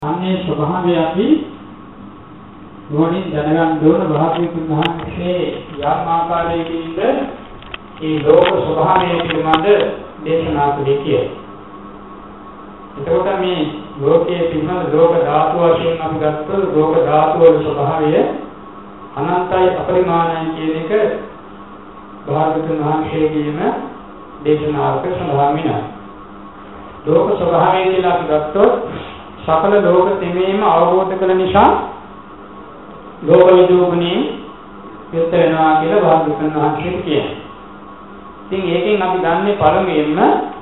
අන්නේ ස්වභාවය අපි නුවණින් දැනගන්න ඕන භාග්‍යවතුන් වහන්සේ යම් ආකාරයකින්ද මේ ලෝක ස්වභාවය පිළිබඳ දේශනා කළේ කියලා. එතකොට මේ ලෝකයේ පිළිබඳ ලෝක ධාතු වශයෙන් අපි ගත්තොත් ලෝක ධාතු වල ස්වභාවය අනන්තයි අපරිමාණයි කියන එක භාග්‍යවතුන් වහන්සේගේම දේශනාවක සඳහන් වෙනවා. ලෝක ස්වභාවය කියලා අපි ගත්තොත් සකල ලෝක තෙමේම අවබෝධ කළ නිසා ලෝක විදූපණී යුක්ත වෙනවා කියලා භාග්‍යවතුන් වහන්සේ කියනවා. ඉතින් ඒකෙන් අපි දන්නේ පළමුවෙන්ම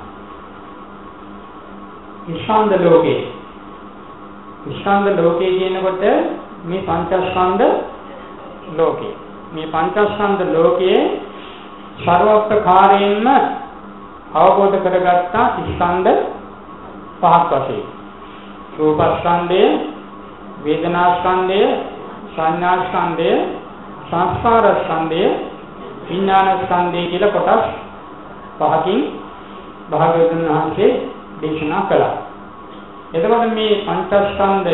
ස්කන්ධ ලෝකේ. ස්කන්ධ ලෝකේ කියනකොට මේ පංචස්කන්ධ ලෝකේ. මේ පංචස්කන්ධ ලෝකයේ ਸਰවත්කාරයෙන්ම අවබෝධ කරගත්තා ස්කන්ධ පහක් වශයෙන්. රූපස්කන්ධය, වේදනාස්කන්ධය, සංඥාස්කන්ධය, සංස්කාරස්කන්ධය, විඥානස්කන්ධය කියලා කොටස් පහකින් භාග්‍යවතුන් වහන්සේ දේශනා කළා. එතකොට මේ පංචස්කන්ධය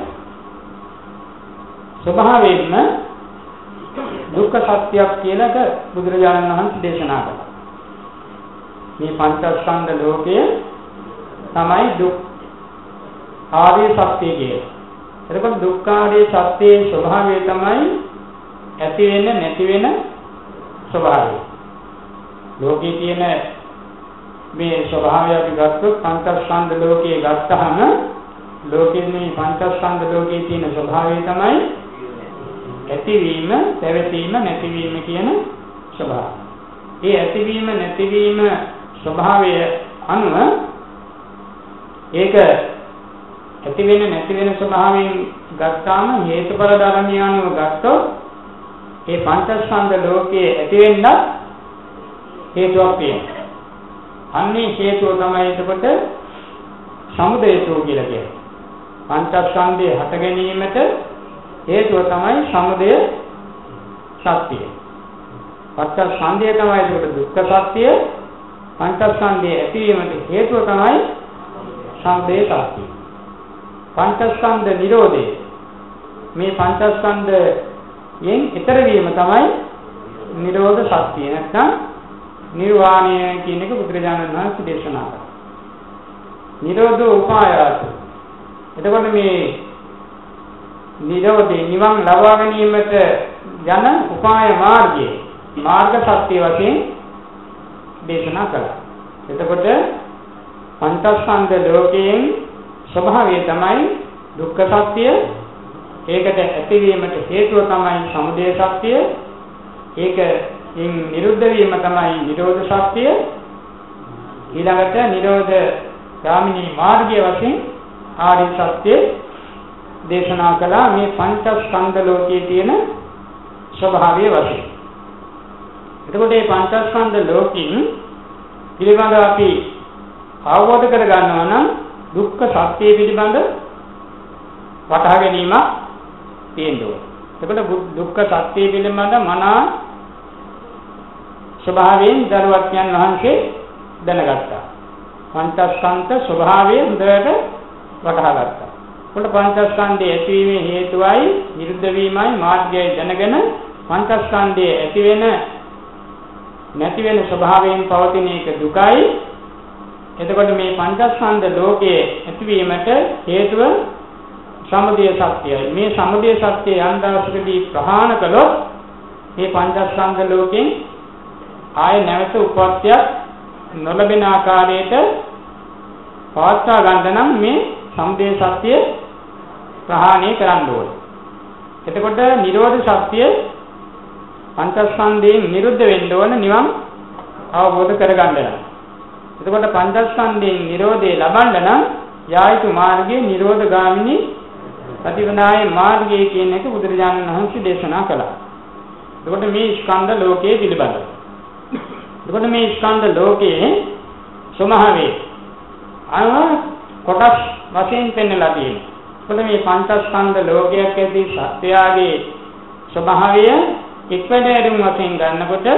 ස්වභාවයෙන්ම දුක්ඛ සත්‍යයක් කියලා බුදුරජාණන් වහන්සේ දේශනා කළා. මේ පංචස්කන්ධ ලෝකය තමයි දුක් ආර්ය සත්‍ය කියන්නේ. එතකොට දුක්ඛාර්ය සත්‍යයේ ස්වභාවය තමයි ඇති වෙන නැති වෙන ස්වභාවය. ලෝකයේ තියෙන මේ ස්වභාවය අපි ගත්තොත් පංචස්කන්ධ ලෝකයේ ගත්තහම ලෝකයේ මේ පංචස්කන්ධ ලෝකයේ තියෙන ස්වභාවය තමයි ඇතිවීම, පැවතීම, නැතිවීම කියන ස්වභාවය. මේ ඇතිවීම නැතිවීම ස්වභාවය අනුව ඒක ඇති වෙන නැති වෙන ස්වභාවයෙන් ගත්තාම හේතුඵල ධර්මය අනුව ගත්තොත් ඒ පංචස්කන්ධ ලෝකයේ ඇති වෙන්නත් හේතුවක් තියෙනවා. අන්නේ හේතුව තමයි එතකොට සමුදය හේතුව කියලා කියන්නේ. පංචස්කන්ධය හට ගැනීමට හේතුව තමයි සමුදය සත්‍යය. පංචස්කන්ධය තමයි එතකොට දුක්ඛ සත්‍යය. පංචස්කන්ධය ඇතිවීමට හේතුව තමයි සමුදය සත්‍යය. පංචස්කන්ධ නිරෝධය, මේ පංචස්කන්ධයෙන් ඈතර වීම තමයි නිරෝධ සත්‍යය. නැත්නම් නිර්වාණය කියන එක බුදුරජාණන් වහන්සේ දේශනා කළා. නිරෝධ උපායාස. එතකොට මේ නිරෝධේ නිවන් ලබා ගැනීමට යන උපාය මාර්ගය මාර්ග සත්‍ය වශයෙන් දේශනා කළා. එතකොට පංචස්කන්ධ ලෝකයෙන් ස්වභාවය තමයි දුක්ඛ සත්‍ය. ඒකට ඇතිවීමට හේතුව තමයි සමුදය සත්‍ය. ඒකෙන් නිරුද්ධ වීම තමයි නිරෝධ සත්‍ය. ඊළඟට නිරෝධ ගාමිනී මාර්ගය වශයෙන් ආර්ය සත්‍ය දේශනා කළා. මේ පංචස්කන්ධ ලෝකයේ තියෙන ස්වභාවය වශයෙන්. එතකොට මේ පංචස්කන්ධ ලෝකෙින් පිළිබඳව අපි අවබෝධ කර ගන්නවා නම් දුක්ඛ සත්‍ය පිළිබඳ වටහා ගැනීමක් තියෙනවා. එතකොට දුක්ඛ සත්‍ය පිළිබඳ මනා ස්වභාවයෙන් දරුවත්යන් වහන්සේ දැනගත්තා. පංචස්කන්ධ ස්වභාවය හොඳට වටහා ගත්තා. එතකොට පංචස්කන්ධයේ ඇතිවීමේ හේතුවයි නිරුද්ධ වීමයි මාර්ගයයි දැනගෙන පංචස්කන්ධයේ ඇති වෙන නැති වෙන ස්වභාවයෙන් පවතින එක දුකයි. එතකොට මේ පංචස්කන්ධ ලෝකයේ ඇතිවීමට හේතුව සමුදය සත්‍යයි. මේ සමුදය සත්‍යය යන්දාසකදී ප්‍රහාණ කළොත් මේ පංචස්කන්ධ ලෝකෙන් ආය නැවත උප්පත්තියක් නොලැබෙන ආකාරයට පවත්වා ගන්න නම් මේ සමුදය සත්‍ය ප්‍රහාණය කරන්න ඕනේ. එතකොට නිරෝධ සත්‍ය පංචස්කන්ධයෙන් නිරුද්ධ වෙන්න ඕන නිවන් අවබෝධ කරගන්න නම්. එතකොට පංචස්කන්ධයෙන් නිරෝධය ලබන්න නම් යායුතු මාර්ගයේ නිරෝධ ගාමිනී ප්‍රතිපදාය මාර්ගය කියන එක බුදුරජාණන් වහන්සේ දේශනා කළා. එතකොට මේ ස්කන්ධ ලෝකයේ පිළිබඳව. එතකොට මේ ස්කන්ධ ලෝකයේ ස්වභාවය කොටස් වශයෙන් පෙන්වලා තියෙනවා. එතකොට මේ පංචස්කන්ධ ලෝකයක් ඇති සත්‍යයේ ස්වභාවය එක්වැඩෑරුම් වශයෙන් ගන්නකොට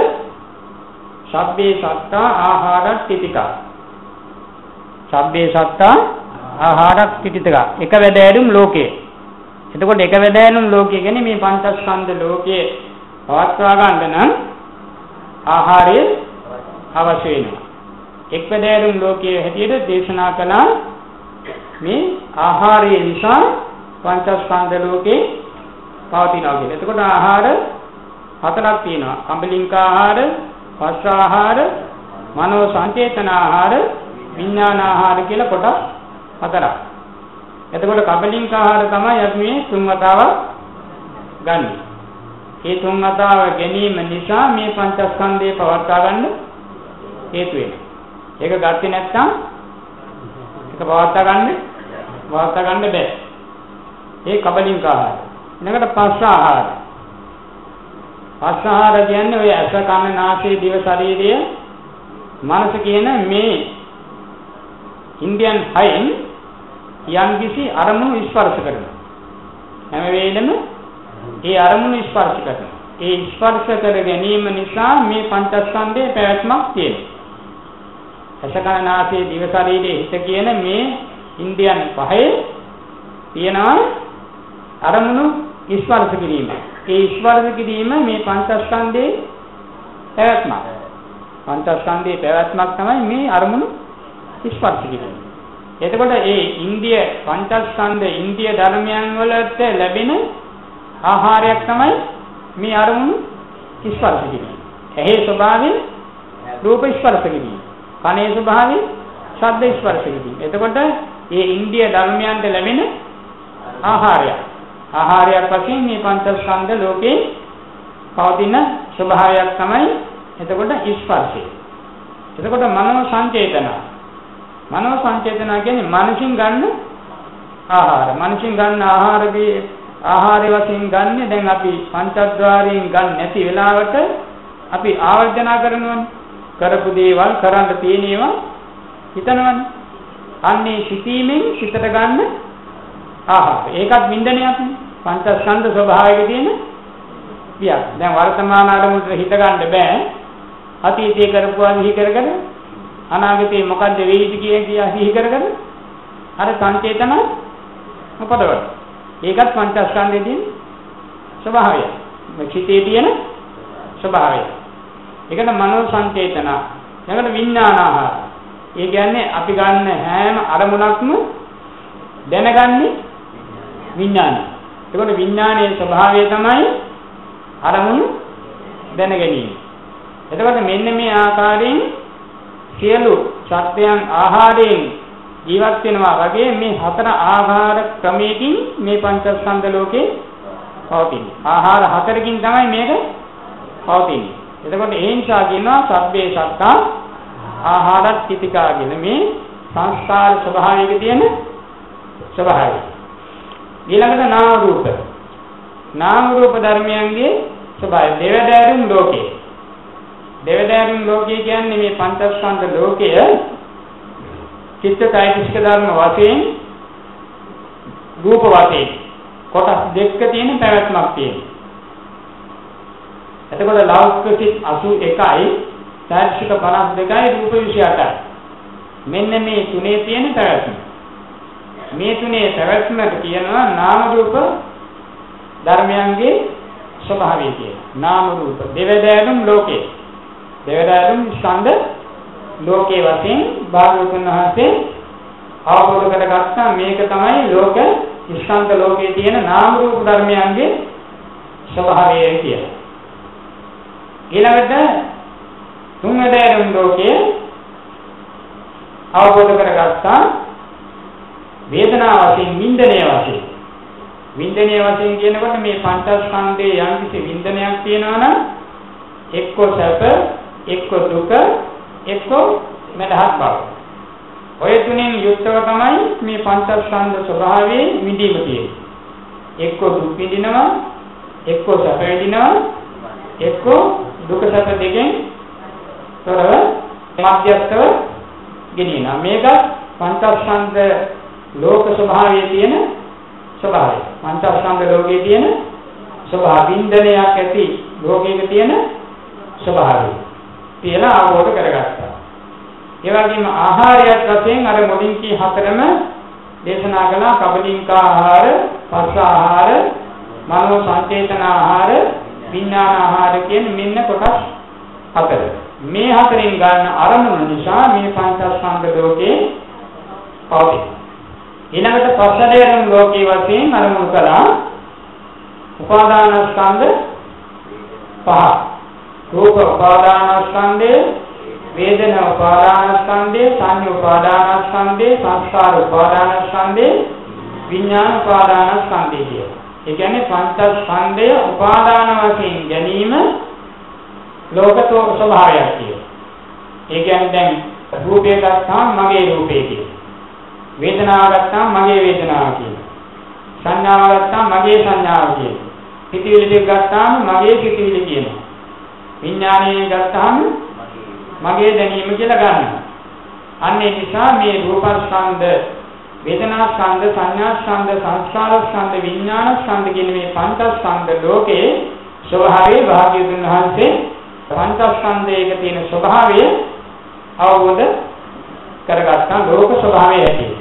සබ්බේ සත්තා ආහාරත් තිතිකා. සබ්බේ සත්තා ආහාරක් පිටිතක එක වැදෑරුම් ලෝකයේ. එතකොට එක වැදෑරුම් ලෝකයේ කියන්නේ මේ පංචස්කන්ධ ලෝකයේ පවත්වා ගන්න නම් ආහාරය අවශ්‍ය වෙනවා. එක් වැදෑරුම් ලෝකයේ හැටියට දේශනා කළා මේ ආහාරය නිසා පංචස්කන්ධ ලෝකේ පවතිනවා කියලා. එතකොට ආහාර හතරක් තියෙනවා. කම්බලින්ක ආහාර, පස්ස ආහාර, මනෝ සංචේතන ආහාර, විඥාන ආහාර කියලා කොටස් හතරක්. එතකොට කම්බලින්ක ආහාර තමයි අපි මේ තුන් වතාවක් ගන්න. මේ තුන් වතාව ගැනීම නිසා මේ පංචස්කන්ධය පවත්වා ගන්න හේතු වෙනවා. ඒක ගත්තේ නැත්නම් ඒක පවත්වා ගන්න බෑ. ඒ කබලින්ක ආහාර. ඊළඟට පස්ස ආහාර. පස්ස ආහාර කියන්නේ ඔය ඇස කන නාසය දිව ශරීරය මනස කියන මේ ඉන්දියන් හයින් යම්කිසි අරමුණු ස්පර්ශ කරනවා. හැම වෙලෙම ඒ අරමුණු ස්පර්ශ කරනවා. ඒ ස්පර්ශ කර ගැනීම නිසා මේ පංචස්කන්ධයේ පැවැත්මක් තියෙනවා. ඇස කන නාසය දිව ශරීරය හිත කියන මේ ඉන්දියන් පහේ තියෙනවා අරමුණු ස්පර්ශ කිරීම. ඒ ස්පර්ශ කිරීම මේ පංචස්කන්ධයේ පැවැත්මක්. පංචස්කන්ධයේ පැවැත්මක් තමයි මේ අරමුණු ස්පර්ශ කිරීම. එතකොට ඒ ඉන්දිය පංචස්කන්ධ ඉන්දිය ධර්මයන් වලට ලැබෙන ආහාරයක් තමයි මේ අරමුණු ස්පර්ශ කිරීම. ඇහි ස්වභාවය රූප ස්පර්ශ කිරීම. කනේ ස්වභාවය ශබ්ද ස්පර්ශ කිරීම. එතකොට මේ ඉන්දිය ධර්මයන්ට ලැබෙන ආහාරයක් වශයෙන් මේ පංචස්කන්ධ ලෝකේ පවතින ස්වභාවයක් තමයි එතකොට ස්පර්ශය. එතකොට මනෝ සංචේතන කියන්නේ මනසින් ගන්න ආහාර. මනසින් ගන්න ආහාර වශයෙන් ගන්න දැන් අපි පංචද්වාරයෙන් ගන්න නැති වෙලාවට අපි ආවර්ජනා කරනවනේ. කරපු දේවල් කරන්න තියෙන ඒවා හිතනවනේ. අන්නේ සිතීමෙන් සිතට ගන්න ආහාර. ඒකත් වින්දනයක්. පංචස්කන්ධ ස්වභාවයේ තියෙන පියක්. දැන් වර්තමාන අරමුණට හිත ගන්න බෑ. අතීතයේ කරපුවා සිහි කරගෙන අනාගතේ මොකද්ද වෙයිද කියලා සිහි කරගෙන අර සංචේතන උපදවන. ඒකත් පංචස්කන්ධයේ තියෙන ස්වභාවය. චිතේ තියෙන ස්වභාවය. ඒකට මනෝ සංචේතන. ඊළඟට විඥාන ආහාර. ඒ කියන්නේ අපි ගන්න හැම අරමුණක්ම දැනගන්නේ විඥානය. ඒකට විඥානයේ ස්වභාවය තමයි අරමුණු දැන ගැනීම. එතකොට මෙන්න මේ ආකාරයෙන් සියලු සත්‍යයන් ආහාරයෙන් ජීවත් වෙනවා වගේ මේ හතර ආහාර ක්‍රමයකින් මේ පංචස්කන්ධ ලෝකේ පවතින්නේ. ආහාර හතරකින් තමයි මේක පවතින්නේ. එතකොට ඒ නිසා කියනවා සබ්බේ සත්තා ආහාරත් තිතිකා කියන මේ සංස්කාර ස්වභාවයක තියෙන ස්වභාවය. ඊළඟට නාම රූප ධර්මයන්ගේ ස්වභාවය. දෙවදෑරුම් ලෝකයේ කියන්නේ මේ පංචස්කන්ධ ලෝකය චිත්තචෛතසික ධර්ම වශයෙන් රූප වශයෙන් කොටස් දෙකක තියෙන පැවැත්මක් තියෙනවා. එතකොට ලෞකික සිත් 81යි චෛතසික 52යි රූප 28යි. මෙන්න මේ තුනේ තියෙන පැවැත්ම. මේ තුනේ පැවැත්මට කියනවා නාම රූප ධර්මයන්ගේ ස්වභාවය කියලා. නාම රූප දෙවදෑරුම් ලෝකේ. දෙවදෑරුම් ස්කන්ධ ලෝකේ වශයෙන් භාග්‍යවතුන් වහන්සේ අවබෝධ කරගත්තා මේක තමයි ලෝක ස්කන්ධ ලෝකේ තියෙන නාම රූප ධර්මයන්ගේ ස්වභාවය කියලා. ඊළඟට තුන්වැදෑරුම් ලෝකයේ අවබෝධ කරගත්තා වේදනා වශයෙන් වින්දනය වශයෙන් කියනකොට මේ පංචස්කන්ධයේ යම්කිසි වින්දනයක් තියෙනවා නම් එක්ක සැප එක්ක දුක එක්ක මදහත් බව. ඔය තුنين යුක්තව තමයි මේ පංචස්කන්ධ ස්වභාවයේ විඳීම තියෙන්නේ. එක්ක දුක් විඳිනවා එක්ක සැප විඳිනවා එක්ක දුක සැප දෙකෙන් තොරව මධ්‍යස්ථව ගෙනියනවා. මේක පංචස්කන්ධ ලෝක ස්වභාවයේ තියෙන ස්වභාවය. පංචස්කන්ධ ලෝකයේ තියෙන ස්වභාව වින්දනයක් ඇති ලෝකයක තියෙන ස්වභාවය කියලා අවබෝධ කරගත්තා. ඒ වගේම ආහාරයක් වශයෙන් අර මුලින් කී හතරම දේශනා කළා කබලින්කා ආහාර, පස්ස ආහාර, මනෝ සංචේතන ආහාර, විඥාන ආහාර කියන මෙන්න කොටස් හතර. මේ හතරෙන් ගන්න අරමුණු නිසා මේ පංචස්කන්ධ ලෝකේ පවතී. ඊළඟට පස්සදේරම් ලෝකේ වශයෙන් අරමුණු කළා උපාදානස්කන්ධ පහ. රූප උපාදානස්කන්ධය, වේදනා උපාදානස්කන්ධය, සංඥා උපාදානස්කන්ධය, සංස්කාර උපාදානස්කන්ධය, විඥාන උපාදානස්කන්ධය කිය. ඒ කියන්නේ පංචස්කන්ධය උපාදාන වශයෙන් ගැනීම ලෝකතෝ ස්වභාවයක් කිය. ඒ කියන්නේ දැන් රූපය ගත්තාම මගේ රූපය කිය. වේදනාව ගත්තාම මගේ වේදනාව කිය. සංඥාව ගත්තාම මගේ සංඥාව කිය. සිතිවිලි දෙක ගත්තාම මගේ සිතිවිලි කියනවා. විඥානය ගත්තාම මගේ දැනීම කියලා ගන්නවා. අන්න ඒ නිසා මේ රූපස්කන්ධ, වේදනාස්කන්ධ, සංඥාස්කන්ධ, සංස්කාරස්කන්ධ, විඥානස්කන්ධ කියන මේ පංචස්කන්ධ ලෝකේ ස්වභාවය භාග්‍යවතුන් වහන්සේ පංචස්කන්ධයක තියෙන ස්වභාවය අවබෝධ කරගත්තා ලෝක ස්වභාවය ඇති.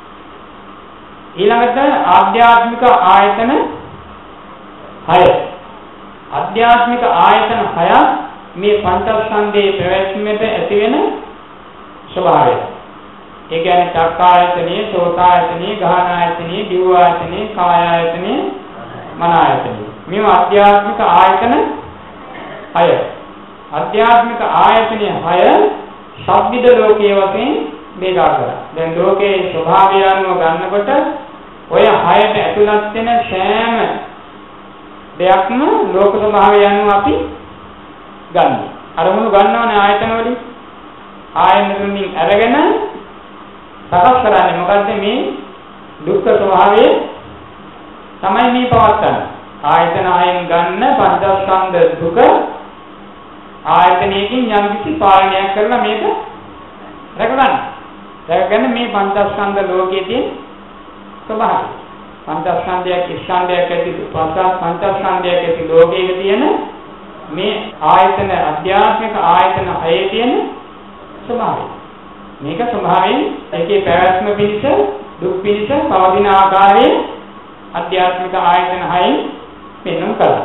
ඊළඟට ආධ්‍යාත්මික ආයතන 6. ආධ්‍යාත්මික ආයතන 6 මේ පංචස්කන්ධයේ පැවැත්මට ඇති වෙන ස්වභාවය. ඒ කියන්නේ චක්කායතනෙ, සෝතායතනෙ, ගාහනායතනෙ, දිවආයතනෙ, කායායතනෙ, මනායතනෙ. මේ ආධ්‍යාත්මික ආයතන 6. ආධ්‍යාත්මික ආයතනය 6 සබ්බිද ලෝකයේ වශයෙන් බෙදා කරා. දැන් ලෝකයේ ස්වභාවය අනුව ගන්නකොට ඔය 6ට ඇතුළත් වෙන සෑම දෙයක්ම ලෝක ස්වභාවය අනුව අපි ගන්නවා. අරමුණු ගන්නවනේ ආයතන වලින්. ආයතන වලින් අරගෙන සකස් කරන්නේ මොකද්ද මේ දුක්ඛ ස්වභාවය තමයි මේ පවත්තන්නේ. ආයතන ආයෙන් ගන්න පංචස්කන්ධ දුක ආයතනයකින් යම් කිසි පාලනයක් කරලා මේක රැකගන්න. රැකගෙන මේ පංචස්කන්ධ ලෝකයේ තියෙන ස්වභාවය. පංචස්කන්ධයක් ස්කන්ධයක් ඇති පංචස්කන්ධයක් ඇති ලෝකයේ තියෙන මේ ආයතන අධ්‍යාත්මික ආයතන 6 තියෙන ස්වභාවය. මේක ස්වභාවයෙන් ඒකේ පැවැත්ම පිණිස දුක් පිණිස පවතින ආකාරයේ අධ්‍යාත්මික ආයතන 6න් පෙන්වන්න කළා.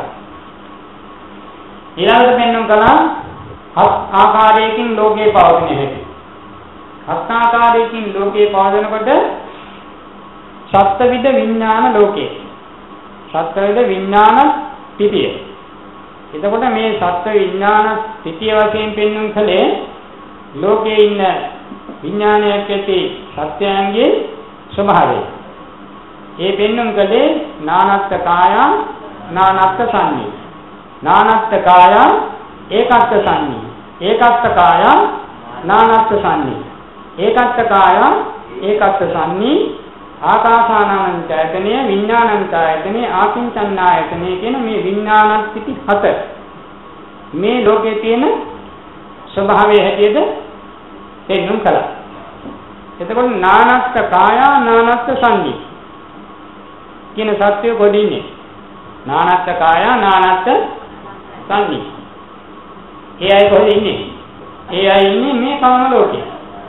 ඊළඟට පෙන්වන්න කළා හත් ආකාරයකින් ලෝකේ පවතින හැටි. හත් ආකාරයකින් ලෝකේ පවතිනකොට සත්ත්වවිද විඥාන ලෝකේ. සත්ත්වවිද විඥාන පිටිය. එතකොට මේ සත්ත්ව විඥාන පිටිය වශයෙන් පෙන්වන්න කලේ ලෝකේ ඉන්න විඥානයක් ඇති සත්‍යයන්ගේ ස්වභාවය. ඒ පෙන්වන්න කලේ නානත්ත් කාය නානත්ත් සංඤී. නානත්ත් කාය ඒකත්ත් සංඤී. ඒකත්ත් කාය නානත්ත් සංඤී. ඒකත්ත් කාය ඒකත්ත් සංඤී. ආකාසානං ඡායතනය විඥානං ඡායතනය ආකින්චන්නායතනය කියන මේ විඥාන පිටි 7 මේ ලෝකයේ තියෙන ස්වභාවය හැටියට පෙන්වන්න කළා. එතකොට නානත්ත් කාය නානත්ත් සංඤී කියන සත්‍ය කොටින්නේ නානත්ත් කාය නානත්ත් සංඤී. ඒ අය කොහෙද ඉන්නේ? ඒ අය ඉන්නේ මේ කාම ලෝකේ.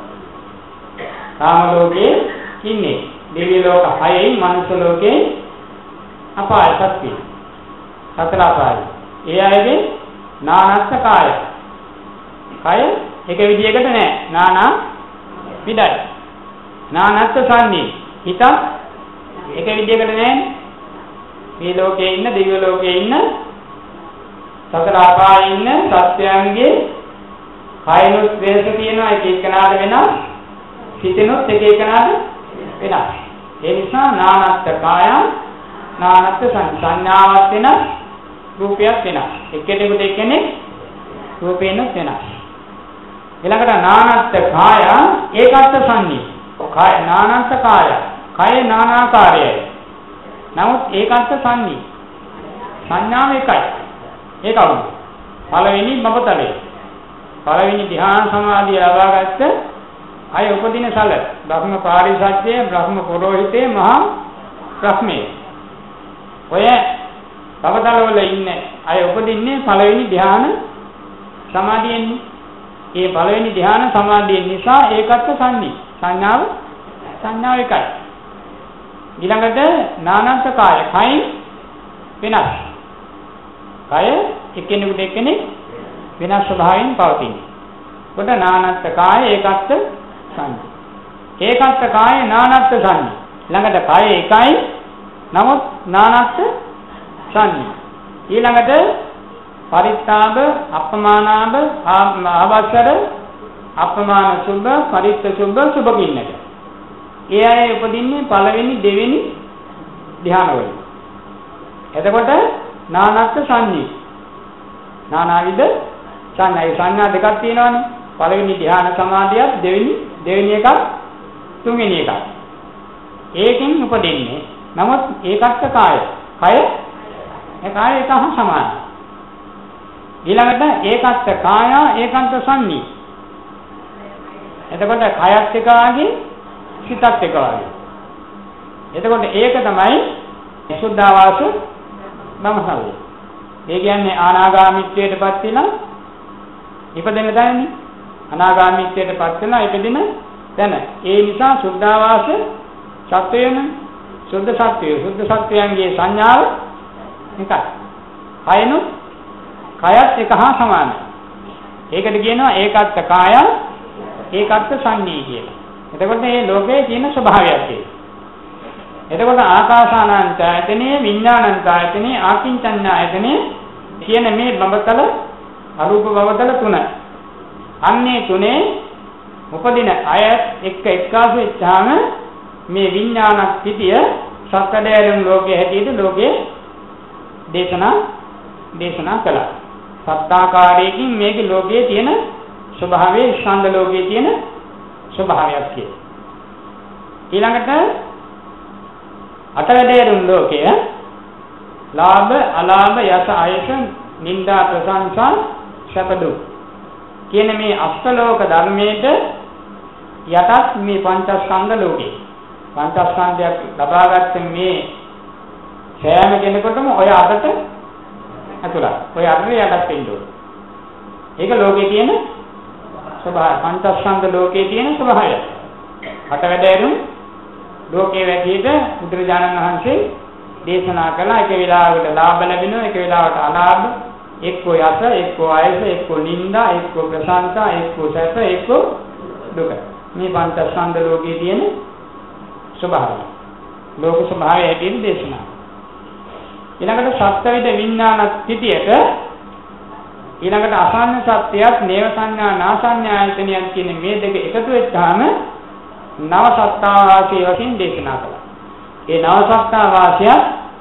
කාම ලෝකේ ඉන්නේ. දිව්‍ය ලෝක 6යි මනුෂ්‍ය ලෝකේ අපාය සත්‍ය. සතර අපාය. ඒ අයගේ නානත්ත් කාය. කය එක විදියකට නෑ. නානා විදයි. නානත්ත් සංඤී. හිත එක විදියකට නෑනේ. මේ ලෝකේ ඉන්න දිව්‍ය ලෝකේ ඉන්න සතර අපායේ ඉන්න සත්‍යයන්ගේ කයනොත් වේස තියෙනවා එක එකනාට වෙනස්. හිතෙනොත් එක එකනාට වෙනස්. ඒ නිසා නානත්ත් කාය නානත්ත් සංඥාවක් වෙනස්, රූපයක් වෙනස්. එක්කෙනෙකුට එක්කෙනෙක් රූපේනොත් වෙනස්. ඊළඟට නානත්ත් කාය ඒකත්ත් සංඤී. කාය නානත්ත් කාය. කය නානාකාරයයි. නමුත් ඒකත්ත් සංඤී. සංඥාව එකයි. ඒ කවුද? පළවෙනි බබතලේ. පළවෙනි ධ්‍යාන සමාධිය ලබාගත්ත අය උපදින සල බ්‍රහ්ම පාරිසත්‍ය බ්‍රහ්ම පුරෝහිතේ මහා බ්‍රහ්මේ. ඔය බබතල වල ඉන්නේ අය උපදින්නේ පළවෙනි ධ්‍යාන සමාධියෙන්. ඒ පළවෙනි ධ්‍යාන සමාධිය නිසා ඒකත්ත් සංඤී. සංඥාව එකයි. ඊළඟට නානත් කාය. කයි වෙනස්. කය එකිනෙකට එකිනෙක වෙනස් ස්වභාවයෙන් පවතින. කොට නානත් කාය ඒකත්ත සංඥා. ඒකත්ත කාය නානත් සංඥා. ළඟට කය එකයි නමුත් නානත් සංඥා. ඊළඟට පරිත්තාබ අපමානාබ ආවසර අපමාන සුභ පරිත්ත සුභ සුභ කින්නක. ඒ අය උපදින්නේ පළවෙනි දෙවෙනි ධ්‍යානවල. එතකොට නානත් සංඥා. නානාවිද සංඥා. සංඥා දෙකක් තියෙනවානේ. පළවෙනි ධ්‍යාන සමාධියක් දෙවෙනි එකක් තුන්වෙනි එකක්. ඒකෙන් උපදින්නේ. නමුත් ඒකත් කාය. කය ඒ කාය එක හා සමානයි. ඊළඟට ඒකත් කාය ඒකාන්ත සංඥා. එතකොට කයත් එක වාගේ සිතත් එක වාගේ. එතකොට ඒක තමයි සුද්ධාවාස මමහල්. ඒ කියන්නේ අනාගාමීත්වයටපත් වෙන ඉපදෙන තැනනේ. අනාගාමීත්වයටපත් වෙන ඉපදෙන තැන. ඒ නිසා සුද්ධාවාස සත්වයන සුද්ධ සත්වයන්ගේ සංඥාව එකයි. කයනොත් කයත් එක හා සමානයි. ඒකට කියනවා ඒකත් කාය ඒකත් සංඤී කියලා. එතකොට මේ ලෝකයේ තියෙන ස්වභාවයක් ඒක. එතකොට ආකාසානංචායතනෙ විඥානංචායතනෙ ආකින්චඤ්ඤායතනෙ කියන මේ බඹතල අරූප බඹතල තුන. අන්නේ තුනේ උපදින අය එක්ක එක්කාසු වෙච්චාම මේ විඥාන පිටිය සත්‍යදේරුන් ලෝකයේ හැටියට ලෝකයේ දේශනා කළා. සත්‍යාකාරයෙන් මේකේ ලෝකයේ තියෙන ස්වභාවයේ ස්කන්ධ ලෝකයේ තියෙන ස්වභාවයක් කියලා. ඊළඟට අටවැදේරුන් ලෝකය ලාභ අලාභ යස අයස නිന്ദා ප්‍රශංසා සැප දුක් කියන මේ අෂ්ටලෝක ධර්මයේද යටත් මේ පංචස්කන්ධ ලෝකේ. පංචස්කන්ධයක් ලබාගත්ත මේ සෑම කෙනෙකුටම ඔය අටට ඇතුළත්. ඔය අටට යටත් වෙන්න ඕනේ. ඒක ලෝකේ තියෙන ස්වභාවය. පංචස්කන්ධ ලෝකේ තියෙන ස්වභාවය. අටවැදේරුන් ලෝකයේ වැඩිද බුදුරජාණන් වහන්සේ දේශනා කළා. එක වෙලාවකට ලාභ ලැබෙනවා, එක වෙලාවකට අලාභ, එක්කෝ යස, එක්කෝ අයස, එක්කෝ නිന്ദා, එක්කෝ ප්‍රශංසා, එක්කෝ සැප, එක්කෝ දුක. මේ පංචස්කන්ධ ලෝකයේ තියෙන ස්වභාවය. ලෝක ස්වභාවය හැටියට දේශනා. ඊළඟට සත්‍යවිද විඥාන ස්ථිතියට ඊළඟට අසන්න සත්‍යයක් නේව සංඥා නාසඤ්ඤායතනියක් කියන මේ දෙක එකතු වෙච්චාම නව සත්තාවාසී වශයෙන් දේශනා කළා. ඒ නව සත්තාවාසය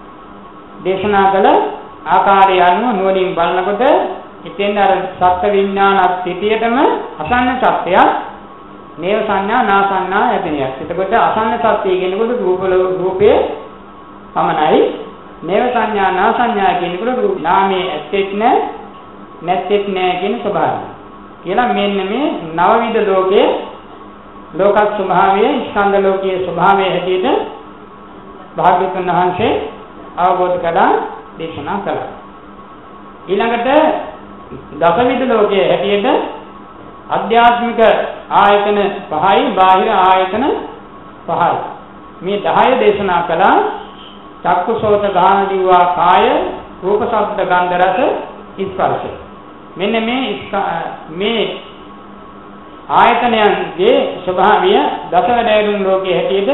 දේශනා කළ ආකාරය අනුව නුවණින් බලනකොට ඉතින් අර සත්ත්ව විඥාන ස්ථිතියටම අසන්න සත්‍යයක් නේව සංඥා නාසඤ්ඤා යතනියක්. එතකොට අසන්න සත්‍යය කියනකොට රූපයේ පමණයි. නේව සංඥා නාසඤ්ඤා කියනකොට රූප නාමයේ ඇත්තෙත් නැත්තෙත් නැහැ කියන ස්වභාවය. කියලා මෙන්න මේ නවවිධ ලෝකයේ ලෝක ස්වභාවයේ ස්කන්ධ ලෝකයේ ස්වභාවයේ හැටියට භාග්‍යවතුන් වහන්සේ අවබෝධ කළා දේශනා කළා. ඊළඟට දසවිධ ලෝකයේ හැටියට ආධ්‍යාත්මික ආයතන 5යි බාහිර ආයතන 5යි. මේ 10 දේශනා කළා. චක්කු සෝත ගාන දිවා කාය රූප ශබ්ද ගන්ධ රස ස්පර්ශ. මෙන්න මේ ආයතනයන්ගේ ස්වභාවය දසවැදෑරුම් ලෝකයේ හැටියට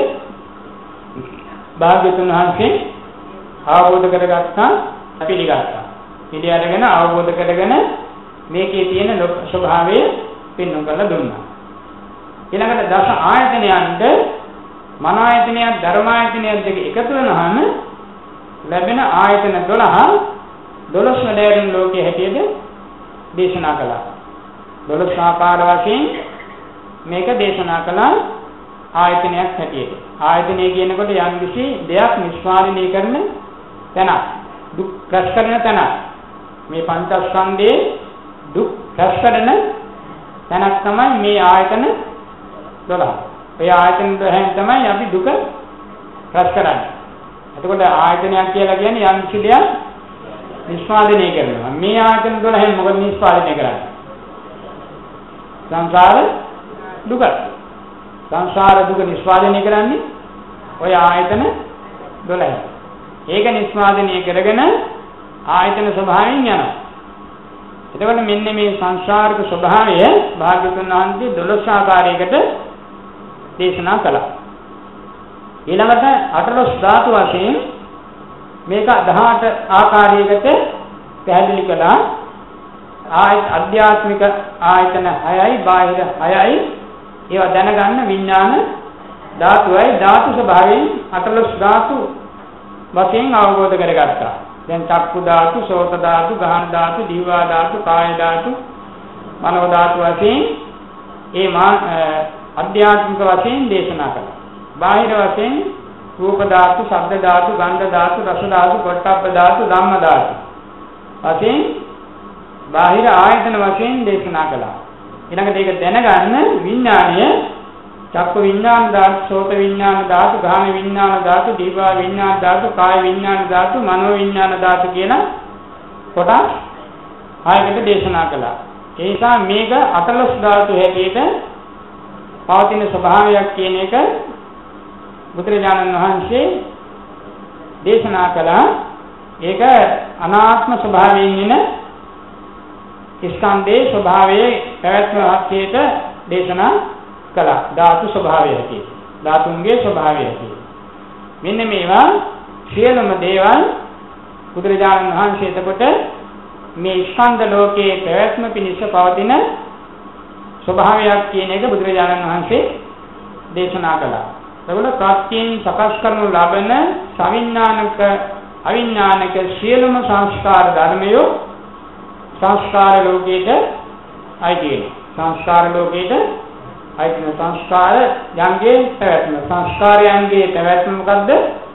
භාග්‍යවතුන් වහන්සේ අවබෝධ කරගත්තා, පිළිගත්තා. පිළිඅරගෙන අවබෝධ කරගෙන මේකේ තියෙන ස්වභාවය පෙන්වන්න කරලා දුන්නා. ඊළඟට දස ආයතනයන්ට මන ආයතනයක් ධර්ම ආයතනයක් දෙක එකතු වෙනහම ලැබෙන ආයතන 12 වැදෑරුම් ලෝකයේ හැටියට දේශනා කළා. 12 ආකාර වශයෙන් මේක දේශනා කළා ආයතනයක් හැටියට. ආයතනය කියනකොට යම්කිසි දෙයක් නිස්පාදනය කරන තැනක්, දුක් රැස් කරන තැනක්. මේ පංචස්කන්ධයේ දුක් රැස් කරන තැනක් තමයි මේ ආයතන 12. ඒ ආයතන 12න් තමයි අපි දුක රැස් කරන්නේ. එතකොට ආයතනයක් කියලා කියන්නේ යම්කිසි දෙයක් නිස්පාදනය කරනවා. මේ ආයතන 12න් මොකද නිස්පාදනය කරන්නේ? සංසාර දුක. සංසාර දුක නිස්පාදනය කරන්නේ ඔය ආයතන 12යි. ඒක නිස්පාදනය කරගෙන ආයතන ස්වභාවයෙන් යනවා. එතකොට මෙන්න මේ සංසාරික ස්වභාවය භාග්‍යවතුන් වහන්සේ 12 ආකාරයකට දේශනා කළා. ඊළඟට 18 ධාතු වශයෙන් මේක 18 ආකාරයකට පැහැදිලි කළා. ආධ්‍යාත්මික ආයතන 6යි බාහිර 6යි ඒවා දැනගන්න විඥාන ධාතුවයි ධාතු ස්වභාවයෙන් 18 ධාතු වශයෙන් අවබෝධ කරගත්තා. දැන් චක්කු ධාතු, සෝත ධාතු, ගහන ධාතු, දිවා ධාතු, කාය ධාතු, මනෝ ධාතු වශයෙන් ඒ අධ්‍යාත්මික වශයෙන් දේශනා කළා. බාහිර වශයෙන් රූප ධාතු, ශබ්ද ධාතු, ගන්ධ ධාතු, රස ධාතු, පොට්ටබ්බ ධාතු, ධම්ම ධාතු වශයෙන් බාහිර ආයතන වශයෙන් දේශනා කළා. ඊළඟට ඒක දැනගන්න විඥානය චක්ක විඥාන ධාතු, සෝත විඥාන ධාතු, ගාහන විඥාන ධාතු, දීවා විඥාන ධාතු, කාය විඥාන ධාතු, මනෝ විඥාන ධාතු කියන කොටස් හයකට දේශනා කළා. ඒ නිසා මේක 18 ධාතු හැටියට පවතින ස්වභාවයක් කියන එක බුදුරජාණන් වහන්සේ දේශනා කළා. ඒක අනාත්ම ස්වභාවයෙන් එන ස්කන්ධේ ස්වභාවයේ පැවැත්ම හැටියට දේශනා කළා. ධාතු ස්වභාවය හැටියට, ධාතුන්ගේ ස්වභාවය හැටියට. මෙන්න මේවා සියලුම දේවල් බුදුරජාණන් වහන්සේ එතකොට මේ ස්කන්ධ ලෝකයේ පැවැත්ම පිණිස පවතින ස්වභාවයක් කියන එක බුදුරජාණන් වහන්සේ දේශනා කළා. එතකොට ප්‍රත්‍යයෙන් සකස් කරනු ලබන සවිඥානික අවිඥානික සියලුම සංස්කාර ධර්මයෝ සංස්කාර ලෝකයට අයිති වෙනවා. සංස්කාර ලෝකයට අයිති වෙන සංස්කාර යන්ගේ පැවැත්ම. සංස්කාරයන්ගේ පැවැත්ම මොකද්ද?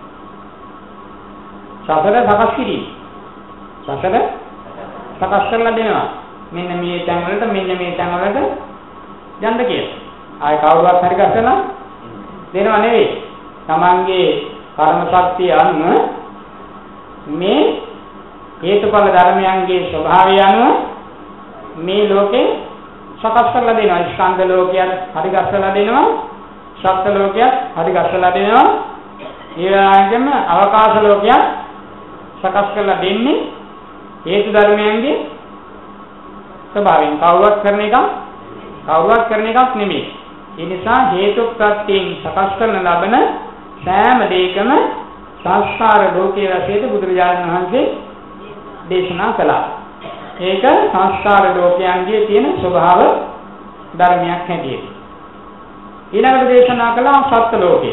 සතර සකස් කිරීම. සතර සකස් කරලා දෙනවා. මෙන්න මේ තැන් වලට මෙන්න මේ තැන් වලට යන්න කියලා. ආය කවුරුවත් හරි ගස්සලා දෙනව නෙවෙයි. තමන්ගේ කර්ම ශක්තිය අනුව මේ හේතුඵල ධර්මයන්ගේ ස්වභාවය අනුව මේ ලෝකේ සකස් කරලා දෙනවා. ස්කන්ධ ලෝකයක් හරි ගස්සලා දෙනවා. සත්ත්ව ලෝකයක් හරි ගස්සලා දෙනවා. ඒ වගේම අවකාශ ලෝකයක් සකස් කරලා දෙන්නේ හේතු ධර්මයන්ගේ ස්වභාවයෙන්. කවුරුවත් කරන එකක් නෙමෙයි. ඒ නිසා හේතු ප්‍රත්‍යයෙන් සකස් කරන ලබන සෑම දෙයකම සංස්කාර ලෝකයේ වශයෙන් බුදුරජාණන් වහන්සේ දේශනා කළා. ඒක සංස්කාර ලෝකයන්ගේ තියෙන ස්වභාව ධර්මයක් හැටියට. ඊළඟට දේශනා කළා සත්ත්ව ලෝකේ.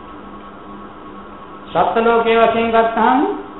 සත්ත්ව ලෝකයේ වශයෙන් ගත්තාම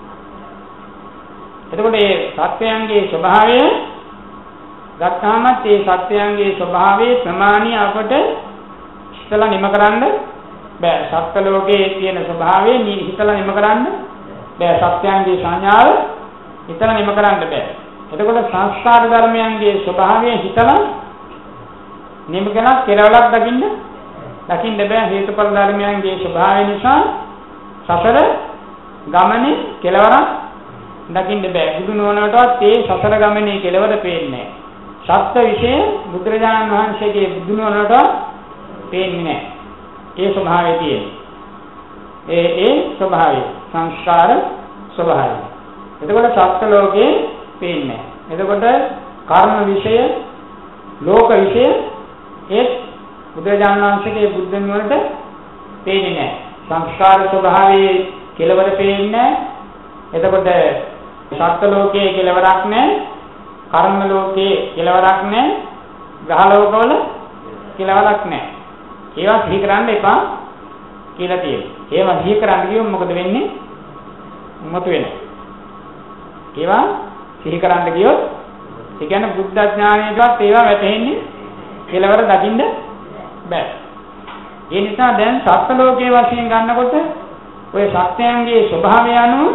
එතකොට මේ සත්වයන්ගේ ස්වභාවය ගත්තාම ඒ සත්වයන්ගේ ස්වභාවයේ ප්‍රමාණිය අපට හිතලා නිම කරන්න බෑ. සත්ත්ව ලෝකයේ තියෙන ස්වභාවය හිතලා නිම කරන්න බෑ. සත්‍යයන්ගේ සංඥාව හිතලා නිම කරන්න බෑ. එතකොට සංස්කාර ධර්මයන්ගේ ස්වභාවය හිතලා නිම කරලා කෙරවලක් දකින්න බෑ. හේතුඵල ධර්මයන්ගේ ස්වභාවය නිසා සතර ගමනේ කෙලවරක් දකින්න බෑ. බුදු නොවනටවත් ඒ සතර ගමනේ කෙලවර පේන්නේ නෑ. සත්‍ය විශේෂ බුදුරජාණන් වහන්සේගේ බුදු නොවනටවත් පේන්නේ නෑ. ඒ ස්වභාවය තියෙන්නේ. ඒ ස්වභාවය සංස්කාර ස්වභාවය. එතකොට සත්‍ය ලෝකේ පේන්නේ නැහැ. එතකොට කර්ම විෂය, ලෝක විෂය ඒ බුදුරජාණන් වහන්සේගේ බුද්ධ නුවණට පේන්නේ නැහැ. සංස්කාර ස්වභාවයේ කෙලවර පේන්නේ නැහැ. එතකොට සත්‍ය ලෝකයේ කෙලවරක් නැහැ. කර්ම ලෝකයේ කෙලවරක් නැහැ. ග්‍රහ ලෝකවල කෙලවරක් නැහැ. ඒවා සිහි කරන්න එපා කියලා තියෙනවා. ඒවා සිහි කරන්න ගියොත් මොකද වෙන්නේ? මතු වෙනවා. ඒවා සිහි කරන්න ගියොත් ඒ කියන්නේ බුද්ධ ඥානයටවත් ඒවා වැටෙන්නේ කෙලවර දකින්න බෑ. ඒ නිසා දැන් සත්ත්ව ලෝකයේ වශයෙන් ගන්නකොට ඔය සත්‍යයන්ගේ ස්වභාවය අනුව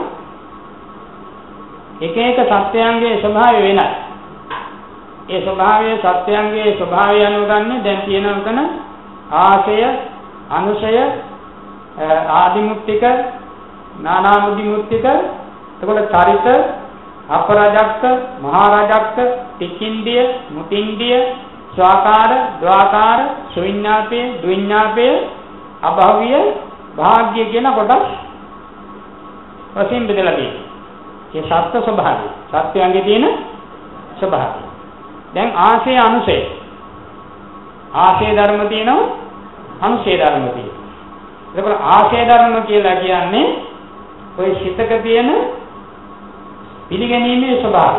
එක එක සත්‍යයන්ගේ ස්වභාවය වෙනස්. ඒ ස්වභාවයේ සත්‍යයන්ගේ ස්වභාවය අනුව ගන්න දැන් තියෙනවා උතන ආශය, අනුශය, ආදිමුක්තික, නානාමුදිමුක්තික, එතකොට චරිත, අපරාජක්ක, මහරජක්ක, තිකින්දිය, මුතින්දිය, ස්වාකාර, ද්වාකාර, සුවිඤ්ඤාපේ, දුවිඤ්ඤාපේ, අභව්‍ය, භාග්‍ය කියන කොටස් වශයෙන් බෙදලා තියෙනවා. ඒ සත්ත්ව ස්වභාවය. සත්‍යයන්ගේ තියෙන ස්වභාවය. දැන් ආශය අනුශය. ආශය ධර්ම තියෙනවා, අනුශය ධර්ම තියෙනවා. එතකොට ආශය ධර්ම කියලා කියන්නේ ඔය සිතක තියෙන පිළිගැනීමේ ස්වභාවය.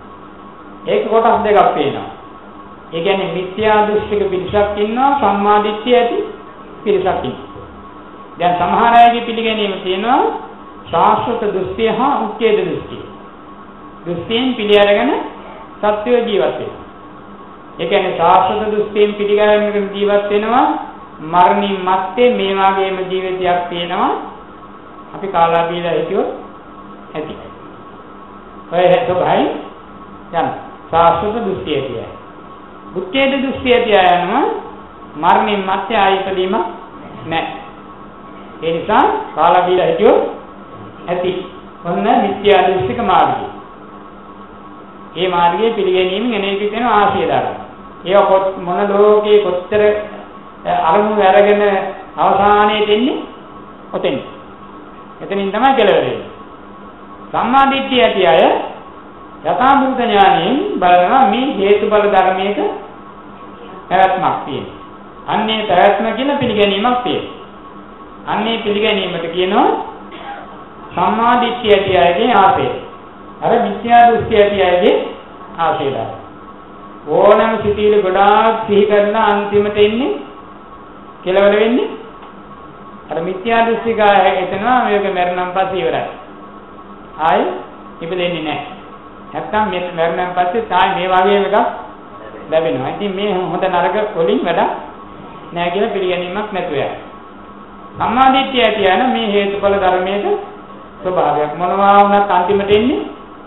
ඒක කොටස් දෙකක් තියෙනවා. ඒ කියන්නේ මිත්‍යා දෘෂ්ටික පිරිසක් ඉන්නවා, සම්මා දිට්ඨිය ඇති පිරිසක් ඉන්නවා. දැන් සමහර අයගේ පිළිගැනීම තියෙනවා ශාස්ත්‍ර දෘෂ්ටිය හා උච්ඡේද දෘෂ්ටිය. දෘෂ්ටියෙන් පිළි අරගෙන සත්‍ය ජීවත් වෙනවා. ඒ කියන්නේ ශාස්ත්‍ර දෘෂ්ටියෙන් පිළිගැනීමකින් ජීවත් වෙනවා මරණින් මත්තේ මේ වගේම ජීවිතයක් තියෙනවා. අපි කාලා බීලා හිටියොත් ඇති. ඔය හැටොයි යන ශාස්ත්‍ර දෘෂ්ටිය කියයි. උච්ඡේද දෘෂ්ටිය කියනවා මරණින් මත්තේ ආයිපදීම නැහැ. ඒ නිසා කාලා බීලා හිටියොත් ඇති. ඔන්න මිත්‍යා දෘෂ්ටික මාර්ගය. මේ මාර්ගයේ පිළිගැනීමෙන් එනේක තියෙන ආශය ධර්ම. ඒක මොන ලෝකේ කොච්චර අරමුණු අරගෙන අවසානයේ දෙන්නේ ඔතෙන්. එතනින් තමයි කෙලවර වෙන්නේ. සම්මා දිට්ඨිය ඇති අය යථාභූත ඥානයෙන් බලනවා මේ හේතුඵල ධර්මයක පැවැත්මක් තියෙනවා. අන්නේ පැවැත්ම කියන පිළිගැනීමක් තියෙනවා. අන්නේ පිළිගැනීමට කියනවා සම්මා දිට්ඨිය ඇති අයගේ ආශය. අර මිත්‍යා දෘෂ්ටි ඇති අයගේ ආශය ධර්ම. ඕනම සිටිවිලි ගොඩාක් සිහි කරලා අන්තිමට එන්නේ කෙලවර වෙන්නේ අර මිත්‍යා දෘෂ්ටිකය හිතනවා මේක මරණම් පස්සේ ඉවරයි. ආයි ඉපදෙන්නේ නැහැ. නැත්තම් මේ මරණම් පස්සේ තායි මේ වගේම එකක් ලැබෙනවා. ඉතින් මේ හොඳ නරක වලින් වැඩක් නැහැ කියලා පිළිගැනීමක් නැතුව යනවා. සම්මා දිට්ඨිය ඇති යන මේ හේතුඵල ධර්මයක ස්වභාවයක් මොනවා වුණත් අන්තිමට එන්නේ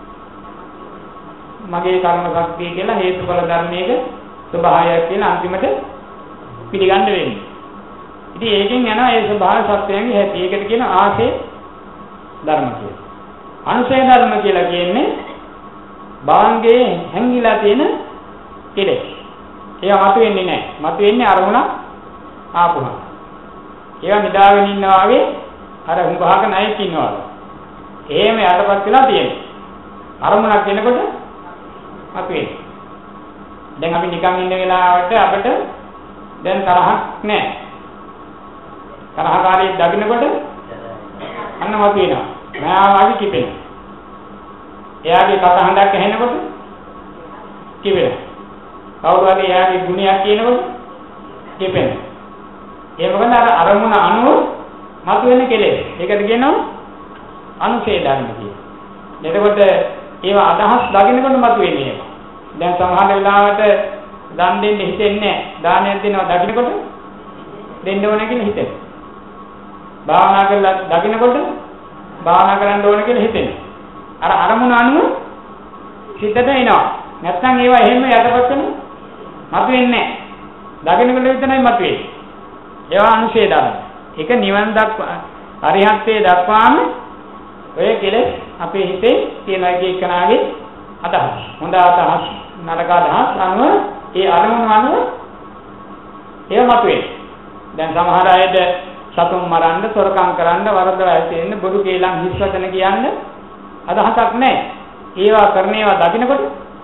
මගේ කර්ම ශක්තිය කියලා හේතුඵල ධර්මයක ස්වභාවයක් කියලා අන්තිමට පිළිගන්න වෙන්නේ. ඉතින් ඒකෙන් යනවා ඒ ස්වභාව සත්‍යයන්ගේ හැටි. ඒකට කියන ආශය ධර්ම කියලා. අනුශය ධර්ම කියලා කියන්නේ භාංගයේ හැංගිලා තියෙන කෙලෙස්. ඒවා මතුවෙන්නේ නැහැ. මතුවෙන්නේ අරමුණ ආපුහම. ඒවා නිදාගෙන ඉන්නවා වගේ අර හුඟහක නැයික් ඉන්නවා. එහෙම යටපත් වෙලා තියෙනවා. අරමුණක් එනකොට මතුවෙන්නේ. දැන් අපි නිකන් ඉන්න වෙලාවට අපිට දැන් තරහක් නැහැ. තරහකාරී දකින්නකොට අන්න මතුවෙනවා. මයාවාගේ කිපෙනවා. එයාගේ කතහඬක් ඇහෙනකොට කිපෙනවා. කවුරු හරි එයාගේ ගුණයක් කියනකොට කිපෙනවා. ඒ මොකද අර අරමුණ අනුව මතුවෙන කෙලෙස්. ඒකට කියනවා අනුශේ ධර්ම කියලා. එතකොට ඒවා අදහස් දකින්නකොට මතුවෙන්නේ ඒවා. දැන් සමහර වෙලාවට දන් දෙන්න හිතෙන්නේ නැහැ. දානයක් දෙනවා දකින්නකොට දෙන්න ඕන කියලා හිතෙනවා. භාවනා කරලා දකින්නකොට භාවනා කරන්න ඕන කියලා හිතෙනවා. අර අරමුණ අනුව හිතට එනවා. නැත්නම් ඒවා එහෙම යටපත් වෙන මතුවෙන්නේ නැහැ. දකින්නකොට විතරයි මතුවෙන්නේ. ඒවා අනුශේ ධර්ම. ඒක නිවන් දක්වා අරිහත්ත්වයේ දක්වාම ඔය කෙලෙස් අපේ හිතේ තියෙන එකනාගේ අදහස්. හොඳ අදහස්, නරක අදහස් අනුව ඒ අරමුණ අනුව ඒව මතුවේ. දැන් සමහර අයද සතුන් මරන්න, සොරකම් කරන්න, වරද වැටෙන්න, බොරු කේලම් හිස් වචන කියන්න අදහසක් නැහැ. ඒවා කරන ඒවා දකින්නකොට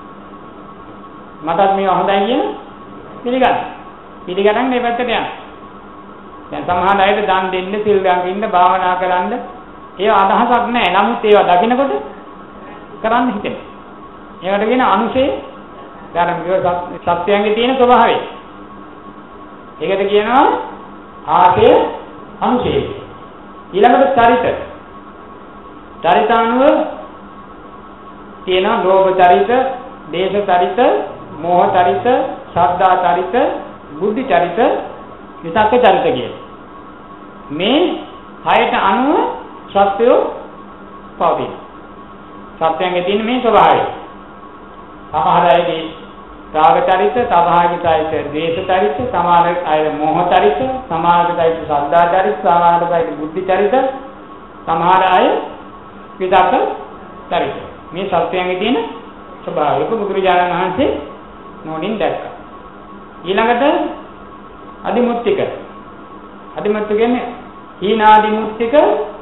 මටත් මේවා හොඳයි කියන පිළිගන්න. පිළිගන්න මේ පැත්තට යන්න. දැන් සමහර අයද දන් දෙන්න, සිල් ගන්න, භාවනා කරන්න ඒවා අදහසක් නැහැ. නමුත් ඒවා දකින්නකොට කරන්න හිතෙනවා. ඒකට කියන අනුශේ ධර්ම සත්‍යයන්ගේ තියෙන ස්වභාවය. ඒකට කියනවා ආශය අනුශේ. ඊළඟට චරිත. චරිතානුව තියෙනවා ලෝභ චරිත, දේශ චරිත, මෝහ චරිත, ශ්‍රද්ධා චරිත, බුද්ධි චරිත, විතක්ක චරිත කියලා. මේ හයට අනුව සත්‍යෝ පවතින. සත්‍යයන්ගේ තියෙන මේ ස්වභාවය. සමහර අයගේ රාග චරිත, සමහරගේ චරිත ද්වේෂ චරිත, සමහර අය මෝහ චරිත, සමහරගේ චරිත ශ්‍රද්ධා චරිත, සමහරගේ චරිත බුද්ධි චරිත, සමහර අය විතක්ක චරිත. මේ සත්‍යයන්ගේ තියෙන ස්වභාවයක බුදුරජාණන් වහන්සේ නෝනින් දැක්කා. ඊළඟට අදිමුත්තික. අදිමුත්තික කියන්නේ හීනාදිමුත්තික,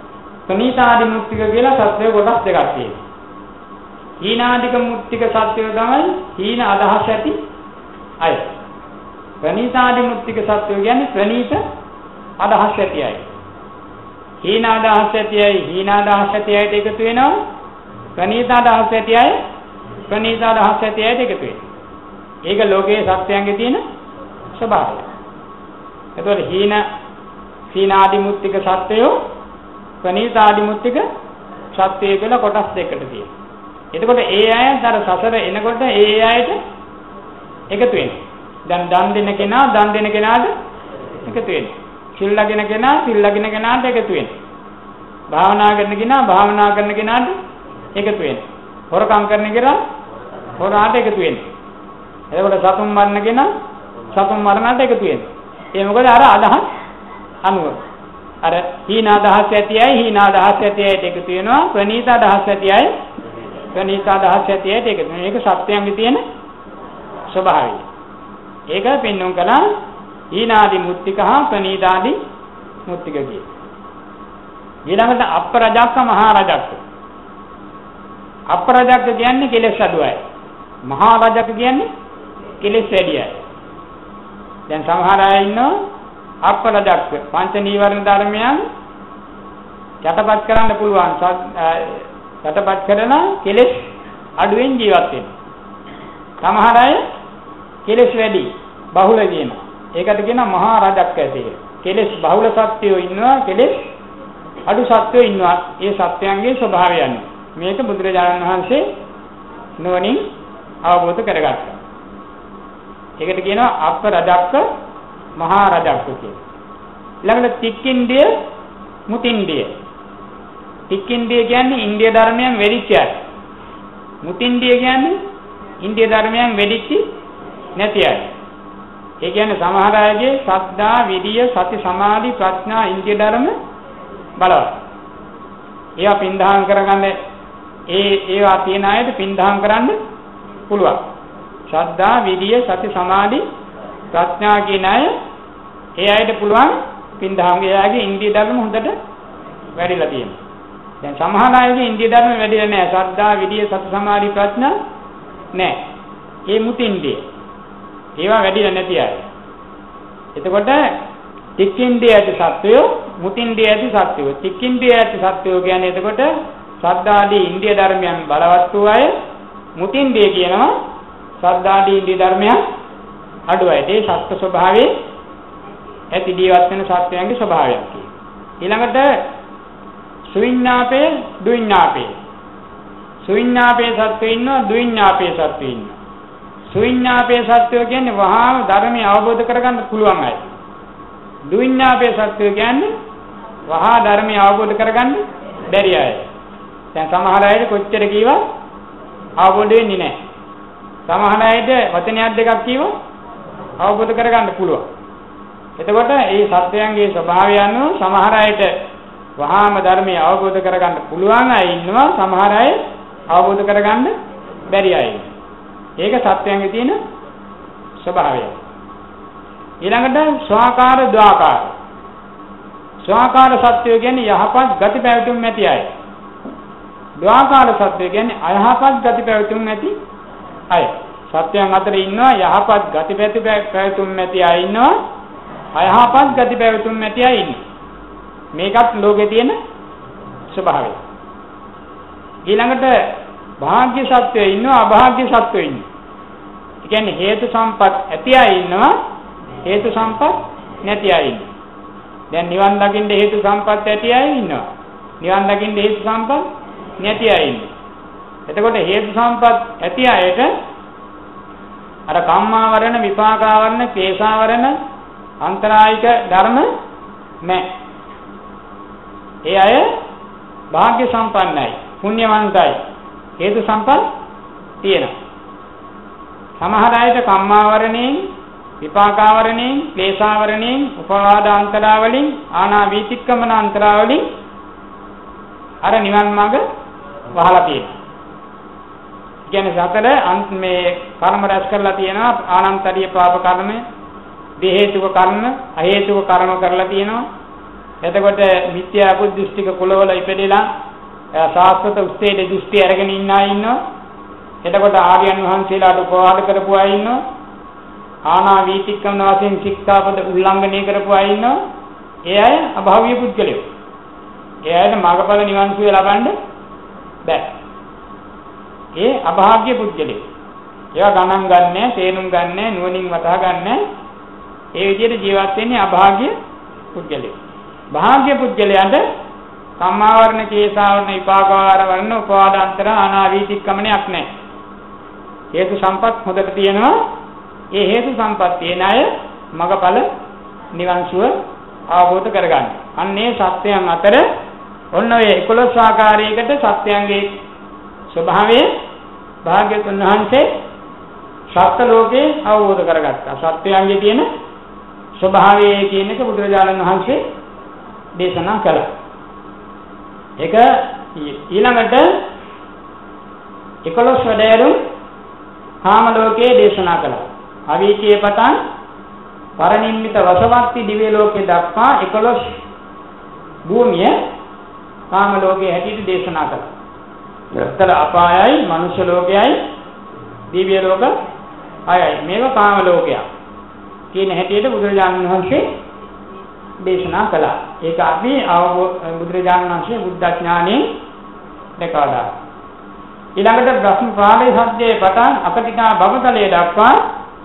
ප්‍රණීතාදි මුක්තික කියලා සත්‍ය කොටස් දෙකක් තියෙනවා. හීනාදික මුක්තික සත්‍යය තමයි හීන අදහස් ඇති අය. ප්‍රණීතාදි මුක්තික සත්‍යය කියන්නේ ප්‍රණීත අදහස් ඇති අය. හීන අදහස් ඇති අය හීන අදහස් ඇති අයට එකතු වෙනවා. ප්‍රණීත අදහස් ඇති අය ප්‍රණීත අදහස් ඇති අයට එකතු වෙනවා. ඒක ලෝකයේ සත්‍යයන්ගේ තියෙන ස්වභාවය. එතකොට හීනාදි මුක්තික සත්‍යය ප්‍රණීතාදි මුක්තික සත්‍යය කියලා කොටස් දෙකකට තියෙනවා. එතකොට ඒ අය අර සසර එනකොට ඒ අයට එකතු වෙනවා. දැන් දන් දෙන කෙනා දන් දෙන කෙනාට එකතු වෙනවා. සිල් ලගින කෙනා සිල් ලගින කෙනාට එකතු වෙනවා. භාවනා කරන කෙනා භාවනා කරන කෙනාට එකතු වෙනවා. හොරකම් කරන කෙනා හොරාට එකතු වෙනවා. එතකොට සතුන් මරන කෙනා සතුන් මරනට එකතු වෙනවා. ඒ මොකද අර අදහස් අනුව අර හීන අදහස් ඇතියයි හීන අදහස් ඇතියයි එකතු වෙනවා. ප්‍රණීත අදහස් ඇතියයි ප්‍රණීත අදහස් ඇතියයි එකතු වෙනවා. ඒක සත්‍යයන්ගේ තියෙන ස්වභාවය. ඒක පෙන්වුම් කළා හීනාදි මුත්තික හා ප්‍රණීතාදි මුත්තික කිය. ඊළඟට අපරජක්ක මහා රජක්ක. අපරජක්ක කියන්නේ කෙලෙස් අඩුවයි. මහා රජක්ක කියන්නේ කෙලෙස් වැඩියයි. දැන් සමහර අය ඉන්නවා අපරජක්ක පංච නීවරණ ධර්මයන් යටපත් කරන්න පුළුවන්. යටපත් කරන කෙලෙස් අඩුවෙන් ජීවත් වෙනවා. සමහර අය කෙලෙස් වැඩි බහුල වෙනවා. ඒකට කියනවා මහා රජක්ක ඇති. කෙලෙස් බහුල සත්‍යෝ ඉන්නවා කෙලෙස් අඩු සත්‍යෝ ඉන්නවා. ඒ සත්‍යයන්ගේ ස්වභාවයන්. මේක බුදුරජාණන් වහන්සේ නුවණින් අවබෝධ කරගත්තා. ඒකට කියනවා අපරජක්ක මහා රජක්ක කියලා. ඊළඟට තික්කින්දිය මුතින්දිය. තික්කින්දිය කියන්නේ ඉන්දිය ධර්මයන් වෙදිච්ච අය. මුතින්දිය කියන්නේ ඉන්දිය ධර්මයන් වෙදිච්ච නැති අය. ඒ කියන්නේ සමහර අයගේ සද්ධා, විරිය, සති, සමාධි, ප්‍රඥා ඉන්දිය ධර්ම බලවත්. ඒවා පින්දහම් කරගන්න ඒවා තියෙන අයට පින්දහම් කරන්න පුළුවන්. ශ්‍රද්ධා, විරිය, සති, සමාධි, ප්‍රඥා කියන අය ඒ අයට පුළුවන් පින්දහම්. එයාගේ ඉන්දිය ධර්ම හොඳට වැඩිලා තියෙනවා. දැන් සමහර අයගේ ඉන්දිය ධර්ම වැඩිලා නැහැ. ශ්‍රද්ධා, විරිය, සති, සමාධි, ප්‍රඥා නැහැ. ඒ මුතින්දිය. ඒවා වැඩිලා නැති අය. එතකොට තික්කින්දිය ඇති සත්වය, මුතින්දිය ඇති සත්වය. තික්කින්දිය ඇති සත්වය කියන්නේ එතකොට ශ්‍රද්ධාදී ඉන්දිය ධර්මයන් බලවත් වූ අය. මුතින්දිය කියනවා ශ්‍රද්ධාදී ඉන්දිය ධර්මයන් අඩු අය. ඒ සත්ත්ව ස්වභාවයේ ඇති ජීවත් වෙන සත්වයන්ගේ ස්වභාවයක් කියනවා. ඊළඟට සුවිඤ්ඤාපේ දුවිඤ්ඤාපේ. සුවිඤ්ඤාපේ සත්වය ඉන්නවා දුවිඤ්ඤාපේ සත්වය ඉන්නවා. සුවිඤ්ඤාපේ සත්වය කියන්නේ වහාම ධර්මය අවබෝධ කරගන්න පුළුවන් අය. දුවිඤ්ඤාපේ සත්වය කියන්නේ වහා ධර්මය අවබෝධ කරගන්න බැරි අය. දැන් සමහර අයට කොච්චර කීවා අවබෝධ වෙන්නේ නැහැ. සමහර අයට වචනයක් දෙකක් කීවා අවබෝධ කරගන්න පුළුවන්. එතකොට මේ සත්‍යයන්ගේ ස්වභාවය අනුව සමහර අයට වහාම ධර්මය අවබෝධ කරගන්න පුළුවන් අය ඉන්නවා. සමහර අය අවබෝධ කරගන්න බැරි අය ඉන්නවා. ඒක සත්‍යයන්ගේ තියෙන ස්වභාවය. ඊළඟට ස්වාකාර ද්වාකාර. ස්වාකාර සත්‍යය කියන්නේ යහපත් ගති පැවතුම් නැති අය. ද්වාකාර සත්‍යය කියන්නේ අයහපත් ගති පැවතුම් නැති අය. සත්‍යයන් අතර ඉන්නවා යහපත් ගති පැවතුම් නැති අය ඉන්නවා. අයහපත් ගති පැවතුම් නැති අය ඉන්නවා. මේකත් ලෝකේ තියෙන ස්වභාවය. ඊළඟට භාග්‍ය සත්වය ඉන්නවා අභාග්‍ය සත්වය ඉන්නවා. ඒ කියන්නේ හේතු සම්පත් ඇති අය ඉන්නවා හේතු සම්පත් නැති අය ඉන්නවා. දැන් නිවන් දකින්න හේතු සම්පත් ඇති අය ඉන්නවා. නිවන් දකින්න හේතු සම්පත් නැති අය ඉන්නවා. එතකොට හේතු සම්පත් ඇති අයට අර කම්මාවරණ විපාකාවරණ කේසාවරණ අන්තරායික ධර්ම නැහැ. ඒ අය භාග්‍ය සම්පන්නයි පුණ්‍යවන්තයි හේතු සම්පත් තියෙනවා. සමහර අයට කම්මාවරණයෙන් විපාකාවරණයෙන් ක්ලේශාවරණයෙන් උපවාද අන්තරාවලින් ආනා වීතික්කමන අන්තරාවලින් අර නිවන් මාර්ග වහලා තියෙනවා. කියන්නේ සතර මේ කර්ම රැස් කරලා තියෙනවා. ආනන්තරීය පාප කර්ම, දේහේතුක කර්ම, අහේතුක කර්ම කරලා තියෙනවා. එතකොට මිත්‍යා බුද්ධිෂ්ටික කුලවල ඉපදෙලා සාස්වත උත්තේජ දෘෂ්ටි අරගෙන ඉන්න අය ඉන්නවා. එතකොට ආර්යයන් වහන්සේලාට උපවාද කරපු අය ඉන්නවා. ආනා වීතික්කම වශයෙන් ශික්ෂාපද උල්ලංඝනය කරපු අය ඉන්නවා. ඒ අය අභාව්‍ය පුද්ගලයෝ. ඒ අයට මාර්ගඵල නිවන් සුවය ලබන්න බෑ. ඒ අභාග්‍ය පුද්ගලයෝ. ඒවා ගණන් ගන්නෑ, තේරුම් ගන්නෑ, නුවණින් වටහා ගන්නෑ. ඒ විදිහට ජීවත් වෙන්නේ අභාග්‍ය පුද්ගලයෝ. භාග්‍ය පුද්ගලයන්ට සම්මාවරණ, කේසාවරණ, විපාකවාර වරණ, උපවාදාන්තර, අනාවීතික්කමනයක් නැහැ. හේතු සම්පත් හොදට තියෙනවා. ඒ හේතු සම්පත් තියෙන අය මගඵල නිවන් සුව අවබෝධ කරගන්න. අන්නේ සත්‍යයන් අතර ඔන්න ඔය 11 ආකාරයකට සත්‍යයන්ගේ ස්වභාවය භාග්‍යවතුන් වහන්සේ සත්‍ය ලෝකේ අවබෝධ කරගත්තා. සත්‍යයන්ගේ තියෙන ස්වභාවය කියන එක බුදුරජාණන් වහන්සේ දේශනා කළා. ඒක ඊළඟට 11 වැඩයරුම් කාම ලෝකයේ දේශනා කළා. අවීචයේ පටන් පරිනිම්මිත වසවත්ති දිව්‍ය ලෝකේ දක්වා 11 භූමිය කාම ලෝකයේ හැටියට දේශනා කළා. උත්තර අපායයි, මනුෂ්‍ය ලෝකයයි, දිව්‍ය ලෝක අයයි. මේක කාම ලෝකයක් කියන හැටියට බුදුරජාණන් වහන්සේ දේශනා කළා. ඒක අපි බුදුරජාණන් වහන්සේ බුද්ධ ඥාණයෙන් දැකලා. ඊළඟට බ්‍රහ්ම පාදේ සත්‍යයේ පටන් අපටිකා භවතලයේ දක්වා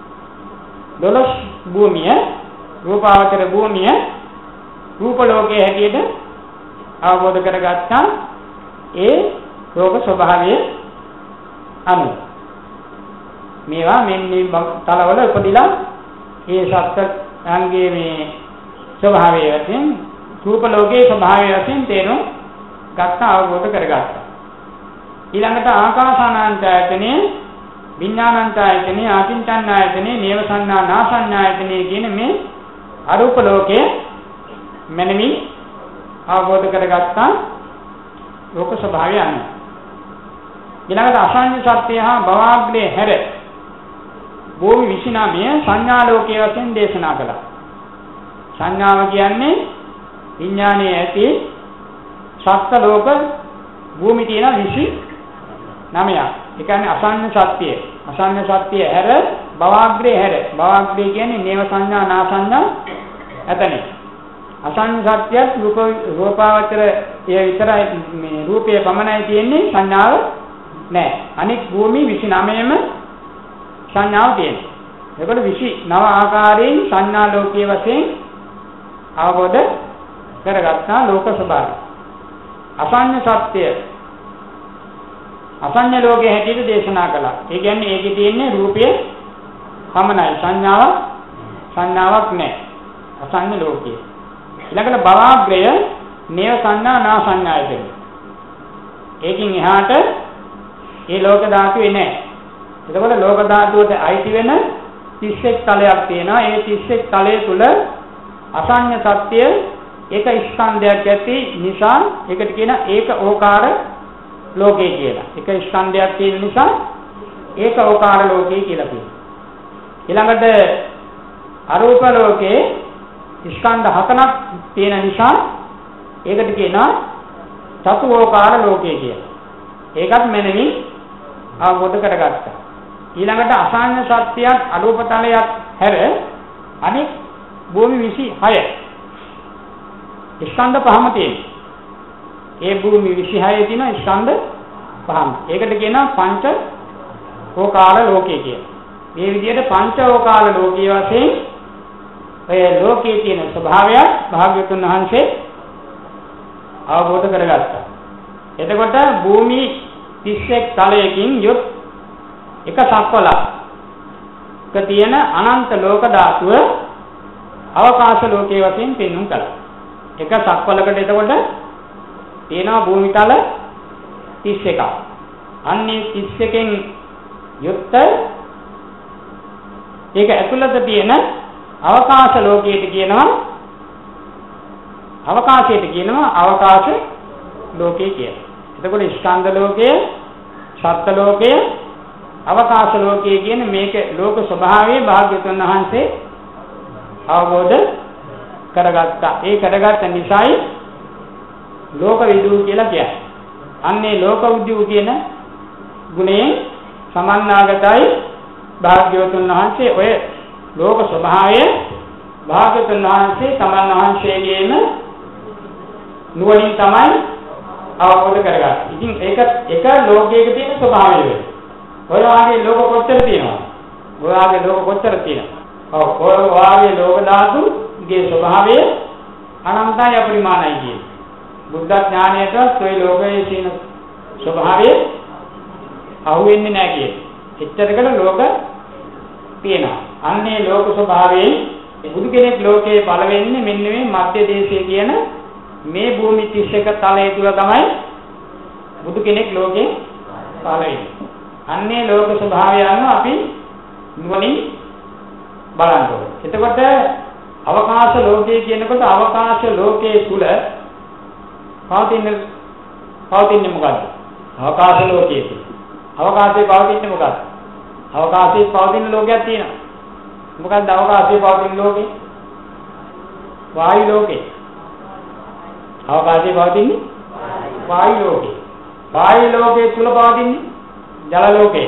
12 භූමිය, රූපාවචර භූමිය රූප ලෝකයේ හැටියට අවබෝධ කරගත්තා. ඒ රෝග ස්වභාවය අනුව මේවා මෙන්නේ තලවල උපදිලා ඒ සත්‍යයන්ගේ මේ ස්වභාවය වශයෙන් රූප ලෝකයේ ස්වභාවය වශයෙන් තේරුම් ගත්ත අවබෝධ කරගත්තා. ඊළඟට ආකාසානංචායතනෙ, විඥානංචායතනෙ, ආකින්චඤ්ඤායතනෙ, නේව සංඥා නාසඤ්ඤායතනෙ කියන මේ අරූප ලෝකයේ මනමින් අවබෝධ කරගත්තා ලෝක ස්වභාවය අනුව. ඊළඟට අසඤ්ඤ සත්‍ය හා භවග්‍රේ හැර භූමි 29 සංඥා ලෝකයේ වශයෙන් දේශනා කළා. සංඥාව කියන්නේ විඥානයේ ඇති සත්ත්ව ලෝක භූමි තියෙන 29ක්. ඒ කියන්නේ අසඤ්ඤ සත්‍යය. අසඤ්ඤ සත්‍යය හැර භවග්‍රේ හැර. භවග්‍රේ කියන්නේ නේව සංඥා නා සංඥා ඇතනේ. අසඤ්ඤ සත්‍යයත් රූපාවචර ඒ විතරයි මේ රූපයේ පමණයි තියෙන්නේ, සංඥාව නැහැ. අනිත් භූමි 29ම සංඥාව තියෙනවා. ඒකට 29 ආකාරයෙන් සංඥා ලෝකයේ වශයෙන් අවබෝධ කරගත්තා ලෝක ස්වභාවය. අසඤ්ඤ සත්‍ය අසඤ්ඤ ලෝකයේ හැටියට දේශනා කළා. ඒ කියන්නේ ඒකේ තියෙන්නේ රූපය පමණයි, සංඥාවක් නැහැ. අසඤ්ඤ ලෝකයේ. ඊළඟට භවග්‍රය නේව සංඥා නා සංඥායතන. ඒකින් එහාට ඒ ලෝක ධාතුවේ නැහැ. එතකොට ලෝක ධාතුවට අයිති වෙන 31 තලයක් තියෙනවා. ඒ 31 තලය තුල අසඤ්ඤ සත්‍ය එක ස්කන්ධයක් ඇති නිසා ඒකට කියන ඒක ඕකාර ලෝකේ කියලා. එක ස්කන්ධයක් තියෙන නිසා ඒක ඕකාර ලෝකේ කියලා කියනවා. ඊළඟට අරූප ලෝකේ ස්කන්ධ 7ක් තියෙන නිසා ඒකට කියනවා චතුෝකාර ලෝකේ කියලා. ඒකත් මෙනෙමින් අවබෝධ කරගත්තා. ඊළඟට අසඤ්ඤ සත්‍යයක් අරූප තලයක් හැර අනෙක් භූමි 26 ස්කන්ධ පහම තියෙනවා. ඒ භූමි 26 තියෙන ස්කන්ධ පහම. ඒකට කියනවා පංච ඕකාර ලෝකේ කියලා. මේ විදිහට පංච ඕකාර ලෝකයේ වශයෙන් ඔය ලෝකයේ තියෙන ස්වභාවය භාග්‍යවතුන් වහන්සේ අවබෝධ කරගත්තා. එතකොට භූමි 31 තලයකින් යුත් එක සක්වලක තියෙන අනන්ත ලෝක ධාතුව අවකාශ ලෝකයේ වශයෙන් පෙන්වුම් කළා. එක සක්වලකට එතකොට තියෙනවා භූමි තල 31ක්. අන්නේ 31කින් යුක්ත ඒක ඇතුළත තියෙන අවකාශ ලෝකයට කියනවා අවකාශ ලෝකය කියලා. එතකොට ස්කන්ධ ලෝකය, සත්ත්ව ලෝකය, අවකාශ ලෝකය කියන මේක ලෝක ස්වභාවයේ භාග්‍යවතුන් වහන්සේ අවබෝධ කරගත්තා. ඒ කරගත්ත නිසායි ලෝක විදූ කියලා කියන්නේ. අන්නේ ලෝක විදූ කියන ගුණයෙන් සමන්නාගතයි භාග්‍යවතුන් වහන්සේ. ඔය ලෝක ස්වභාවය භාග්‍යවතුන් වහන්සේ තමන් වහන්සේගේම නුවණින් තමයි අවබෝධ කරගන්නේ. ඉතින් ඒක එක ලෝකයක තියෙන ස්වභාවය වෙයි. ඔය වාගේ ලෝක කොච්චර තියෙනවද? ඔය වාගේ ලෝක කොච්චර තියෙනවද? ඔය වාගේ ලෝක ධාතුගේ ස්වභාවය අනන්තයි අපරිමාණයි කියන්නේ. බුද්ධ ඥානයට ඔය ලෝකයේ තියෙන ස්වභාවය අහුවෙන්නේ නැහැ කියන්නේ. එච්චරකට ලෝක තියෙනවා. අන්නේ ලෝක ස්වභාවයෙන් බුදු කෙනෙක් ලෝකේ පළ වෙන්නේ මෙන්න මේ මධ්‍ය දේශයේ කියන මේ භූමි 31 තලයේ තුල තමයි බුදු කෙනෙක් ලෝකේ පළ වෙන්නේ. අන්නේ ලෝක ස්වභාවය අනුව අපි නුවණින් බලන්න ඕනේ. එතකොට අවකාශ ලෝකයේ කියනකොට අවකාශ ලෝකයේ තුල පවතින්නේ මොකද්ද? අවකාශ ලෝකයේ තුල. අවකාශයේ පවතින්නේ මොකද්ද? අවකාශයේ පවතින ලෝකයක් තියෙනවා. මොකක්ද අවකාශයේ පවතින ලෝකේ? වායු ලෝකේ. අවකාශයේ පවතින්නේ වායු ලෝකේ. වායු ලෝකයේ තුල පවතින්නේ ජල ලෝකේ.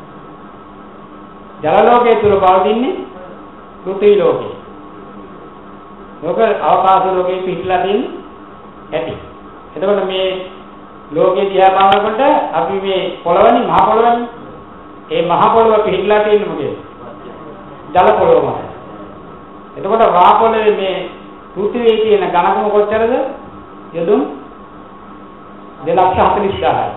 ජල ලෝකයේ තුල පවතින්නේ පෘථිවි ලෝකේ. ලෝක අවකාශ ලෝකේ පිටලා තියෙන්නේ ඇති. එතකොට මේ ලෝකේ දිහා බලනකොට අපි මේ පොළවනේ මහ පොළවනේ. ඒ මහ පොළව පිටලා තියෙන්නේ මොකේද? ජල පොළව මත. එතකොට වා පොළවේ මේ පෘථිවියේ තියෙන ඝනකම කොච්චරද? යදුම් 2,40,000යි.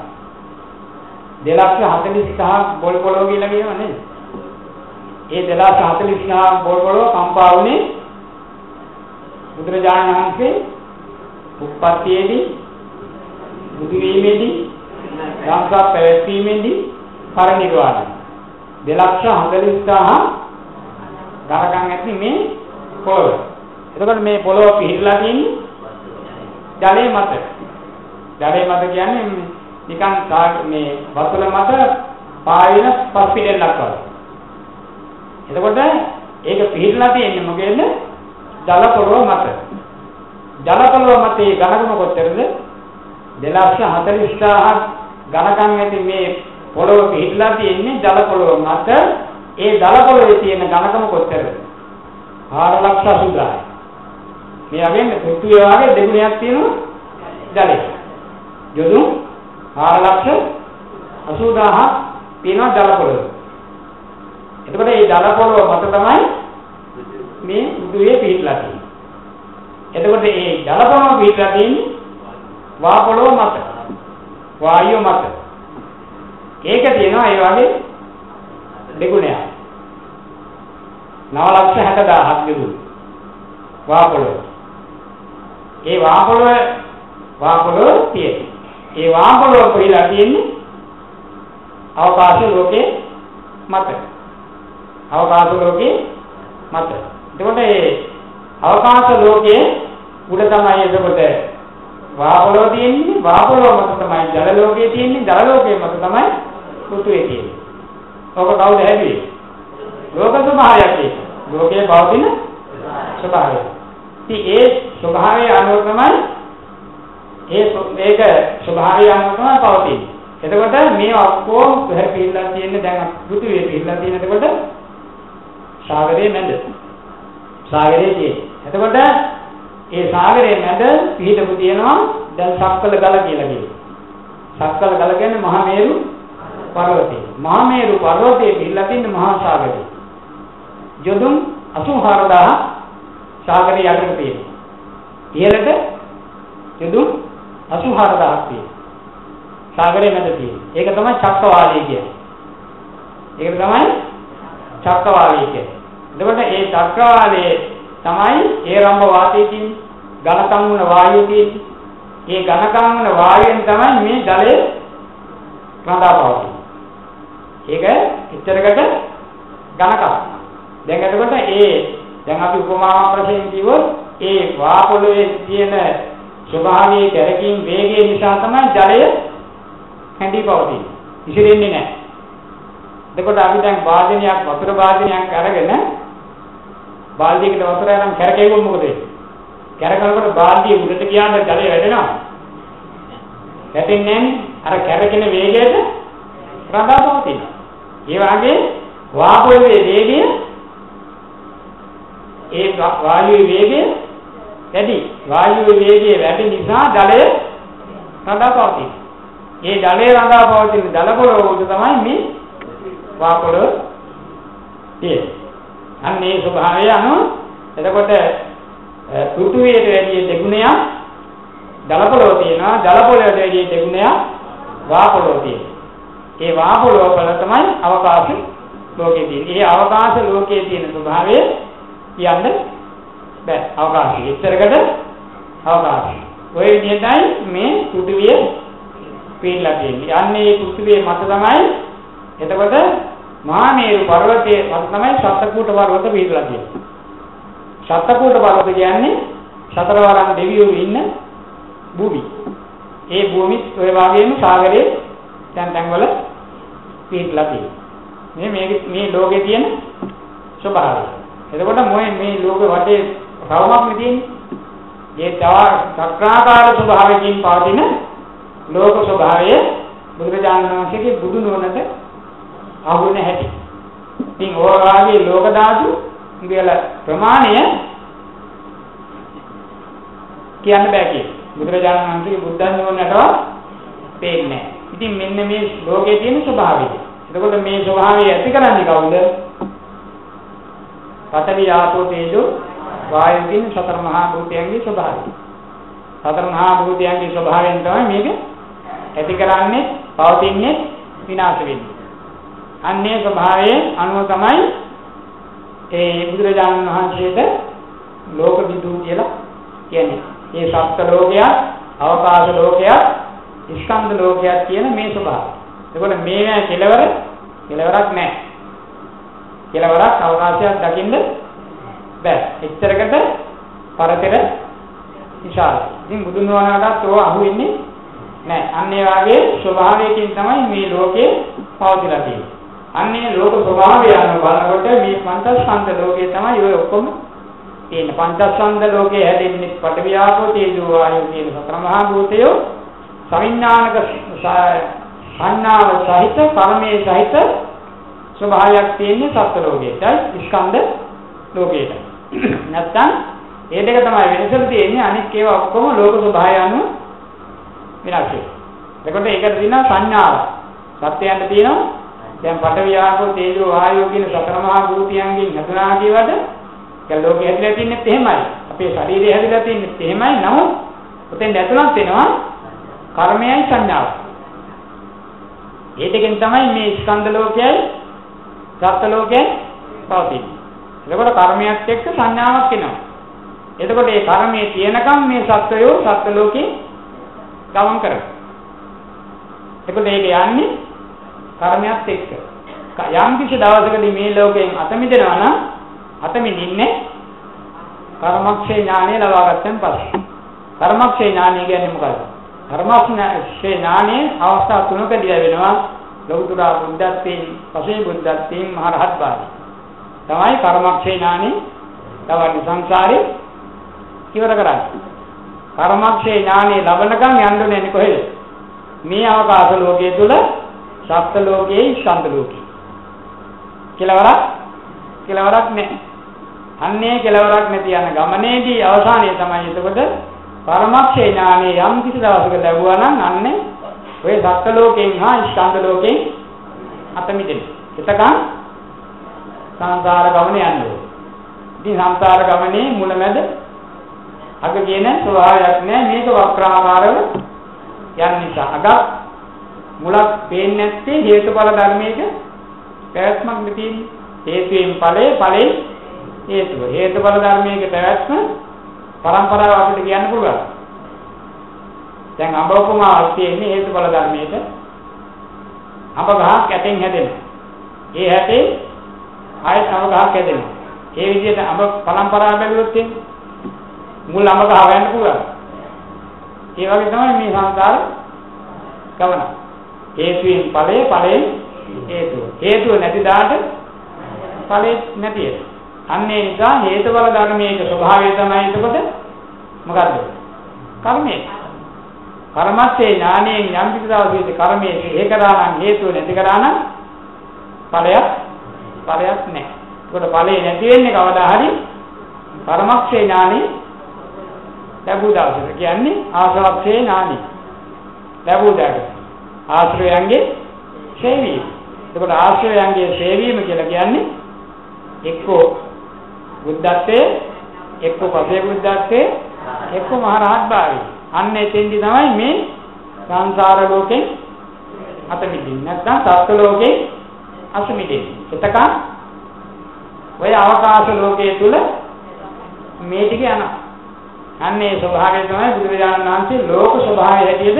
2,40,000 බෝල් පොළව කියලා කියනවා නේද? ඒ 2,40,000 බෝල් පොළව කම්පා වුණේ බුදුරජාණන් වහන්සේ උප්පත්තියේදී බුදු වීමේදී ධම්සක් පැවැත්වීමේදී පරිනිර්වාණය 2,40,000 ගණකම් ඇති මේ පොළව. එතකොට මේ පොළව පිහිටලා තියෙන්නේ ජලයේ මත. ජලයේ මත කියන්නේ නිකන් මේ වතුර මත පායන පස් පිටෙල්ලක් වගේ. එතකොට ඒක පිහිටලා තියෙන්නේ මොකේද? ජල පොළව මත. ජල පොළව මතේ ඝනකම කොච්චරද? 2,40,000 ඝනකම් ඇති මේ පොළව පිහිටලා තියෙන්නේ ජල පොළව මත. ඒ ජල පොළවේ තියෙන ඝනකම කොච්චරද? 4,80,000යි. මේ අවෙන්නේ පෘථිවිය වගේ දෙගුණයක් තියෙනවා ජලය. යොදුන් 4,80,000 තියෙනවා ජල පොළව. එතකොට මේ ජල පොළව මත තමයි මේ පෘථිවිය පිහිටලා තියෙන්නේ. එතකොට මේ ජල පොළව පිහිටලා තියෙන්නේ වා පොළව මත. වායුව මත. ඒක තියෙනවා ඒ වගේ දෙගුණයක්. 9,60,000ක් දෙගුණ. වා පොළව. ඒ වා පොළව තියෙන්නේ. ඒ වා පොළව පිළිලා තියෙන්නේ අවකාශ ලෝකේ මත. අවකාශ ලෝකේ මත. එතකොට ඒ අවකාශ ලෝකයේ උඩ තමයි එතකොට වා පොළව තියෙන්නේ. වා පොළව මත තමයි ජල ලෝකයේ තියෙන්නේ. ජල ලෝකයේ මත තමයි පෘථිවිය තියෙන්නේ. ඔක කවුද හැදුවේ? ලෝක ස්වභාවයක් ඒක. ලෝකයේ පවතින ස්වභාවය. ඉතින් ඒ ස්වභාවය අනුව තමයි ඒක ස්වභාවය අනුව තමයි පවතින්නේ. එතකොට මේ ඔක්කොම පිළිලා තියෙන්නේ දැන් පෘථිවියේ පිළිලා තියෙන එතකොට සාගරයේ මැද. සාගරයේ තියෙන්නේ. එතකොට ඒ සාගරයේ මැද පිහිටපු තියෙනවා දැන් සක්වල ගල කියලා කියනවා. සක්වල ගල කියන්නේ මහා මේරු පර්වතය. මහා මේරු පර්වතයේ පිළිලා තියෙන මහා සාගරය. යොදුන් 84,000 සාගරය යටට තියෙනවා. ඉහළට යොදුන් 84,000ක් තියෙනවා. සාගරයේ මැද තියෙනවා. ඒක තමයි චක්‍රවාලය කියන්නේ. ඒක තමයි චක්‍රවාලය කියන්නේ. එතකොට මේ චක්‍රවාලයේ තමයි ඒ රම්භ වාතයේ තියෙන ඝනකම් වන වායුව තියෙන්නේ. මේ ඝනකම් වන වායුවෙන් තමයි මේ ජලය රඳා පවතින්නේ. ඒක එච්චරකට ඝනකම්. දැන් එතකොට දැන් අපි උපමාවක් වශයෙන් කිව්වොත් ඒ වා පොළවේ තියෙන ස්වභාවයේ කැරකීම් වේගය නිසා තමයි ජලය හැඳි පවතින්නේ. විසිරෙන්නේ නැහැ. එතකොට අපි දැන් වාදනයක් වතුර වාදනයක් අරගෙන බාල්දියකට වතුර අරන් කැරකෙවුවොත් මොකද වෙන්නේ? කැරකනකොට බාල්දිය උඩට ගියාම ජලය වැටෙනවා. වැටෙන්නේ අර කැරකෙන වේගයට රඳා පවතිනවා. ඒ වගේ වාපොයේ වේගය ඒ වායුවේ වේගය වැඩි. වායුවේ වේගය වැඩි නිසා ජලය රඳා පවතිනවා. ඒ ජලය රඳා පවතින ජල පොළොව උඩ තමයි මේ වාපොළොව තියෙන්නේ. අන්න ඒ ස්වභාවය අනුව එතකොට පෘථුවියට වැඩි දෙගුණයක් ජල පොළොව තියෙනවා. ජල පොළොවට වැඩි දෙගුණයක් වාපොළොව තියෙනවා. ඒ වාපොළොව වල තමයි අවකාශ ලෝකයේ තියෙන්නේ. ඒ අවකාශ ලෝකයේ තියෙන ස්වභාවය කියන්නේ බෑ. අවකාශය. ඉතරකට අවකාශය. ඔය විදිහටයි මේ පෘථුවිය පිළිලා තියෙන්නේ. අන්නේ මේ පෘථුවිය මත තමයි එතකොට මහා මේරු පර්වතයේ මත තමයි සත්කූට පර්වත පිළිලා තියෙන්නේ. සත්කූට පර්වත කියන්නේ සතරවරන් දෙවියෝ ඉන්න භූමි. ඒ භූමිත් ඔය වගේම සාගරයේ තැන් වල පිළිලා තියෙන්නේ. මේ ලෝකේ තියෙන ස්වභාවය. එතකොට මේ ලෝක වටේ රවුමක් නෙතිනේ. ඒ චක්‍රාකාර ස්වභාවයෙන් පවතින ලෝක ස්වභාවය බුදුරජාණන් වහන්සේගේ බුදු නුවණට අහු වෙන හැටි. ඉතින් ඕවාගේ ලෝක ධාතු වල ප්‍රමාණය කියන්න බෑ කියලා. බුදුරජාණන් වහන්සේගේ බුද්ධ නුවණටවත් පේන්නේ නැහැ. ඉතින් මෙන්න මේ ලෝකයේ තියෙන ස්වභාවය. එතකොට මේ ස්වභාවය ඇති කරන්නේ කවුද? පඨවි ආපෝ තේජෝ වායු කියන සතර මහා භූතයන්ගේ ස්වභාවය. සතර මහා භූතයන්ගේ ස්වභාවයෙන් තමයි මේක ඇති කරන්නේ, පවතින්නේ, විනාශ වෙන්නේ. අන්නේ ස්වභාවයේ අනුව තමයි ඒ බුදුරජාණන් වහන්සේට ලෝක විදු කියලා කියන්නේ. මේ සත්ත්ව ලෝකයක්, අවකාශ ලෝකයක්, ස්කන්ධ ලෝකයක් කියන මේ ස්වභාවය. ඒකෝල මේවා කෙලවරක් නැහැ. කෙලවරක් අවකාශයක් දකින්න බෑ. එච්චරකට පරතර විශාලයි. ඉතින් බුදුන් වහන්සේට ඕවා අහු වෙන්නේ නැහැ. අන්න ඒ වගේ ස්වභාවයකින් තමයි මේ ලෝකේ පවතිලා තියෙන්නේ. අන්නේ ලෝක ස්වභාවය අනුව බලනකොට මේ පංචස්කන්ධ ලෝකේ තමයි ඔය ඔක්කොම තියෙන්නේ. පංචස්කන්ධ ලෝකේ හැදෙන්නේ පඨවි ආපෝ තේජෝ වායෝ කියන සතර මහා භූතයෝ සවිඥානික සංඥාව සහිත පරමේ සහිත ස්වභාවයක් තියෙන්නේ සත්ත්ව ලෝකයටයි ස්කන්ධ ලෝකයටයි. නැත්තම් මේ දෙක තමයි වෙනසක් තියෙන්නේ. අනිත් ඒවා ඔක්කොම ලෝක ස්වභාවය අනුව විනාශ වෙනවා. එතකොට ඒකට තියෙනවා සංඥාව. සත්‍යයන්ට තියෙනවා දැන් පඨවි ආපෝ තේජෝ වායෝ කියන සතර මහා භූතයන්ගෙන් හඳුනා කියවට ඒ ලෝකෙ හැදිලා තින්නෙත් එහෙමයි. අපේ ශරීරය හැදිලා තින්නෙත් එහෙමයි. නමුත් උතෙන් ඇතුළත් වෙනවා කර්මයයි සංඥාවයි. මේ දෙකෙන් තමයි මේ ස්කන්ධ ලෝකයයි සත්ත්ව ලෝකයයි පවතින්නේ. එතකොට කර්මයක් එක්ක සංඥාවක් එනවා. එතකොට මේ කර්මයේ තියෙනකම් මේ සත්වයෝ සත්ත්ව ලෝකේ ගමන් කරනවා. එතකොට ඒක යන්නේ කර්මයක් එක්ක. යම් කිසි දවසකදී මේ ලෝකයෙන් අත මිදෙනවා නම් අත මිදින්නේ කර්මක්ෂේ ඥානය ලබා ගත්තන් පස්සේ. කර්මක්ෂේ ඥානය කියන්නේ මොකක්ද? කර්මක්ෂේ ඥානයේ අවස්ථා තුනකදී ලැබෙනවා. ලෞතර බුද්ධත්වයෙන් පසේ බුද්ධත්වයෙන් මහරහත් භාවය. තමයි කර්මක්ෂේ ඥානෙ තවන්නේ සංසාරේ ඉවර කරන්නේ. කර්මක්ෂේ ඥානෙ ලබනකම් යන්න ඕනේ කොහෙද? මේ අවකාශ ලෝකයේ තුල සත්ත්ව ලෝකයේ ස්කන්ධ ලෝකයේ. කෙලවරක් නැහැ. අන්නේ කෙලවරක් නැති යන ගමනේදී අවසානයේ තමයි එතකොට කර්මක්ෂේ ඥානෙ යම් කිසි දවසක ලැබුවා නම් අන්නේ ඔය සත්ත්ව ලෝකයෙන් හා ස්කන්ධ ලෝකයෙන් අත මිදෙන්නේ. එතකන් සංසාර ගමන යන්න ඕනේ. ඉතින් සංසාර ගමනේ මුලමැද අග කියන ස්වභාවයක් නැහැ. මේක වක්‍රාකාරව යන නිසා අග මුලක් පේන්නේ නැත්තේ හේතුඵල ධර්මයක පැවැත්මක් නෙතියි. හේතුයෙන් ඵලයේ හේතුව. හේතුඵල ධර්මයක පැවැත්ම පරම්පරාව අපිට කියන්න පුළුවන්. දැන් අඹ උපමාවක් තියෙන්නේ හේතුඵල ධර්මයක. අඹ ගහක් ඇටෙන් හැදෙනවා. ඒ හැටේ ආයෙත් අඹ ගහක් හැදෙනවා. ඒ විදිහට අඹ පරම්පරාව බැලුවොත් තියෙන්නේ මුල් අඹ ගහ වෙන්න පුළුවන්. ඒ වගේ තමයි මේ සංසාර ගමන. හේතුයෙන් ඵලයෙන් හේතුව. හේතුව නැති දාට ඵලෙ නැති වෙනවා. අන්න ඒ නිසා හේතුඵල ධර්මයේ ස්වභාවය තමයි එතකොට මොකද්ද? කර්මය. කර්මස්සේ ඥානයෙන් යම් කිසි දවසක කර්මයේ හේකරානම් හේතුව නැති කරානම් ඵලයක් නැහැ. ඒකට ඵලේ නැති වෙන්නේ කවදා හරි කර්මස්සේ ඥානෙ ලැබුව දවසට. කියන්නේ ආශ්‍රවස්සේ ඥානෙ ලැබුව දවසට. ආශ්‍රයයන්ගේ සේවීම. ඒකට ආශ්‍රයයන්ගේ සේවීම කියලා කියන්නේ එක්කෝ බුද්ධත්වයේ එක්කෝ පසේ බුද්ධත්වයේ එක්කෝ මහරහත් භාවය. අන්න එතෙන්දි තමයි මේ සංසාර ලෝකෙන් අත මිදෙන්නේ. නැත්නම් සත්ත්ව ලෝකෙන් අත මිදෙන්නේ. එතකන් ඔය අවකාශ ලෝකයේ තුල මේ ටික යනවා. අන්න ඒ ස්වභාවය තමයි බුදුරජාණන් වහන්සේ ලෝක ස්වභාවය හැටියට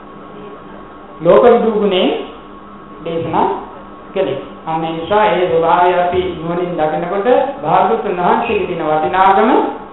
ලෝක විදුගුණේ දේශනා කළේ. අන්න ඒ නිසා ඒ ස්වභාවය අපි නුවණින් දකිනකොට භාගතුන් වහන්සේගේ දින වටිනාකම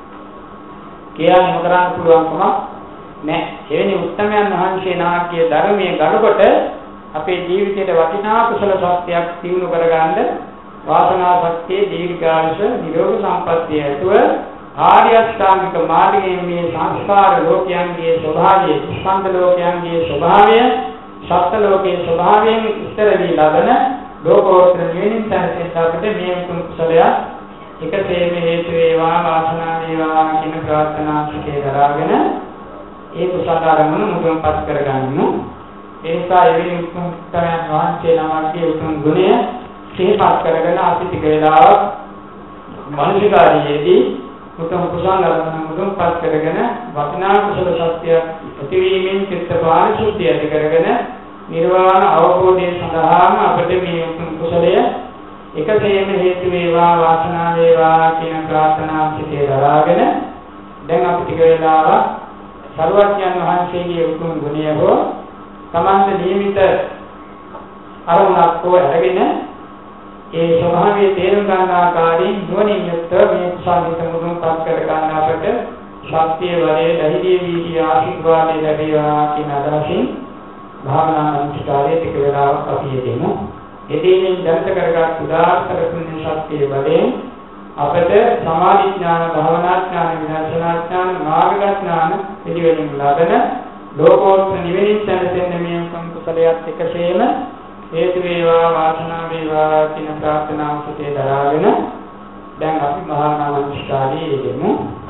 කියන්න කරන්න පුළුවන්කම නැහැ. එවැනි උත්තමයන් වහන්සේ නාට්‍ය ධර්මයේ ගලකොට අපේ ජීවිතයට වටිනා කුසල ශක්තියක් තියුණු කරගන්න වාසනා ශක්තිය දීර්ඝායුෂ නිරෝග සම්පන්නිය ඇතුව ආර්ය අෂ්ටාංගික මාර්ගයේ මේ සංස්කාර ලෝකයන්ගේ ස්වභාවය, ස්කන්ධ ලෝකයන්ගේ ස්වභාවය, සත්ත්ව ලෝකයේ ස්වභාවයෙන් ඉස්තර වී ලබන ලෝකෝත්තර නිවනින් සැනසෙන්නට මේ උතුම් කුසලය එකසේම හේතු වේවා වාසනාව වේවා කියන ප්‍රාර්ථනා සිතේ දරාගෙන ඒ කුසල අරමුණ මුදුන්පත් කරගන්නු. ඒ නිසා එවැනි උතුම් තරයන් වහන්සේ නමක්ගේ උතුම් ගුණය සිහිපත් කරගෙන අපි ටික වේලාවක් මානසිකාරියේදී උතුම් කුසල අරමුණ මුදුන්පත් කරගෙන වටිනා කුසල ශක්තිය ඇතිවීමෙන් චිත්ත පාරිශුද්ධිය ඇති කරගෙන නිර්වාණ අවබෝධය සඳහාම අපට මේ උතුම් කුසලය එකසේම හේතු වේවා වාසනාව වේවා කියන ප්‍රාර්ථනා සිතේ දරාගෙන දැන් අපි ටික වේලාවක් සරුවඥන් වහන්සේගේ උතුම් ගුණය හෝ සමාන්ත නියමිත අරමුණක් හෝ අරගෙන ඒ ස්වභාවයේ තේරුම් ගන්න ආකාරයෙන් නුවණින් යුක්ත මේ කුසලිත මුදුන්පත් කර ගන්න අපට ශක්තිය වලේ ධෛර්ය වීර්ය ආශිර්වාදය ලැබේවා කියන අදහසින් භාවනා අනුස්කාරයේ ටික වේලාවක් අපි යෙදෙමු. එදිනෙන් ජනිත කරගත් උදාාරතර පුණ්‍ය ශක්තිය බලයෙන් අපට සමාධි ඥාන, භාවනා ඥාන, විදර්ශනා ඥාන, මාර්ග ඥාන පිළිවෙලින් ලබන ලෝකෝත්තර නිවනින් සැනසෙන්න මේ කුසලයක් එකසේම හේතු වේවා වාසනාව වේවා කියන ප්‍රාර්ථනාව සිතේ දරාගෙන දැන් අපි භාවනා අනුස්කාරයේ යෙදෙමු.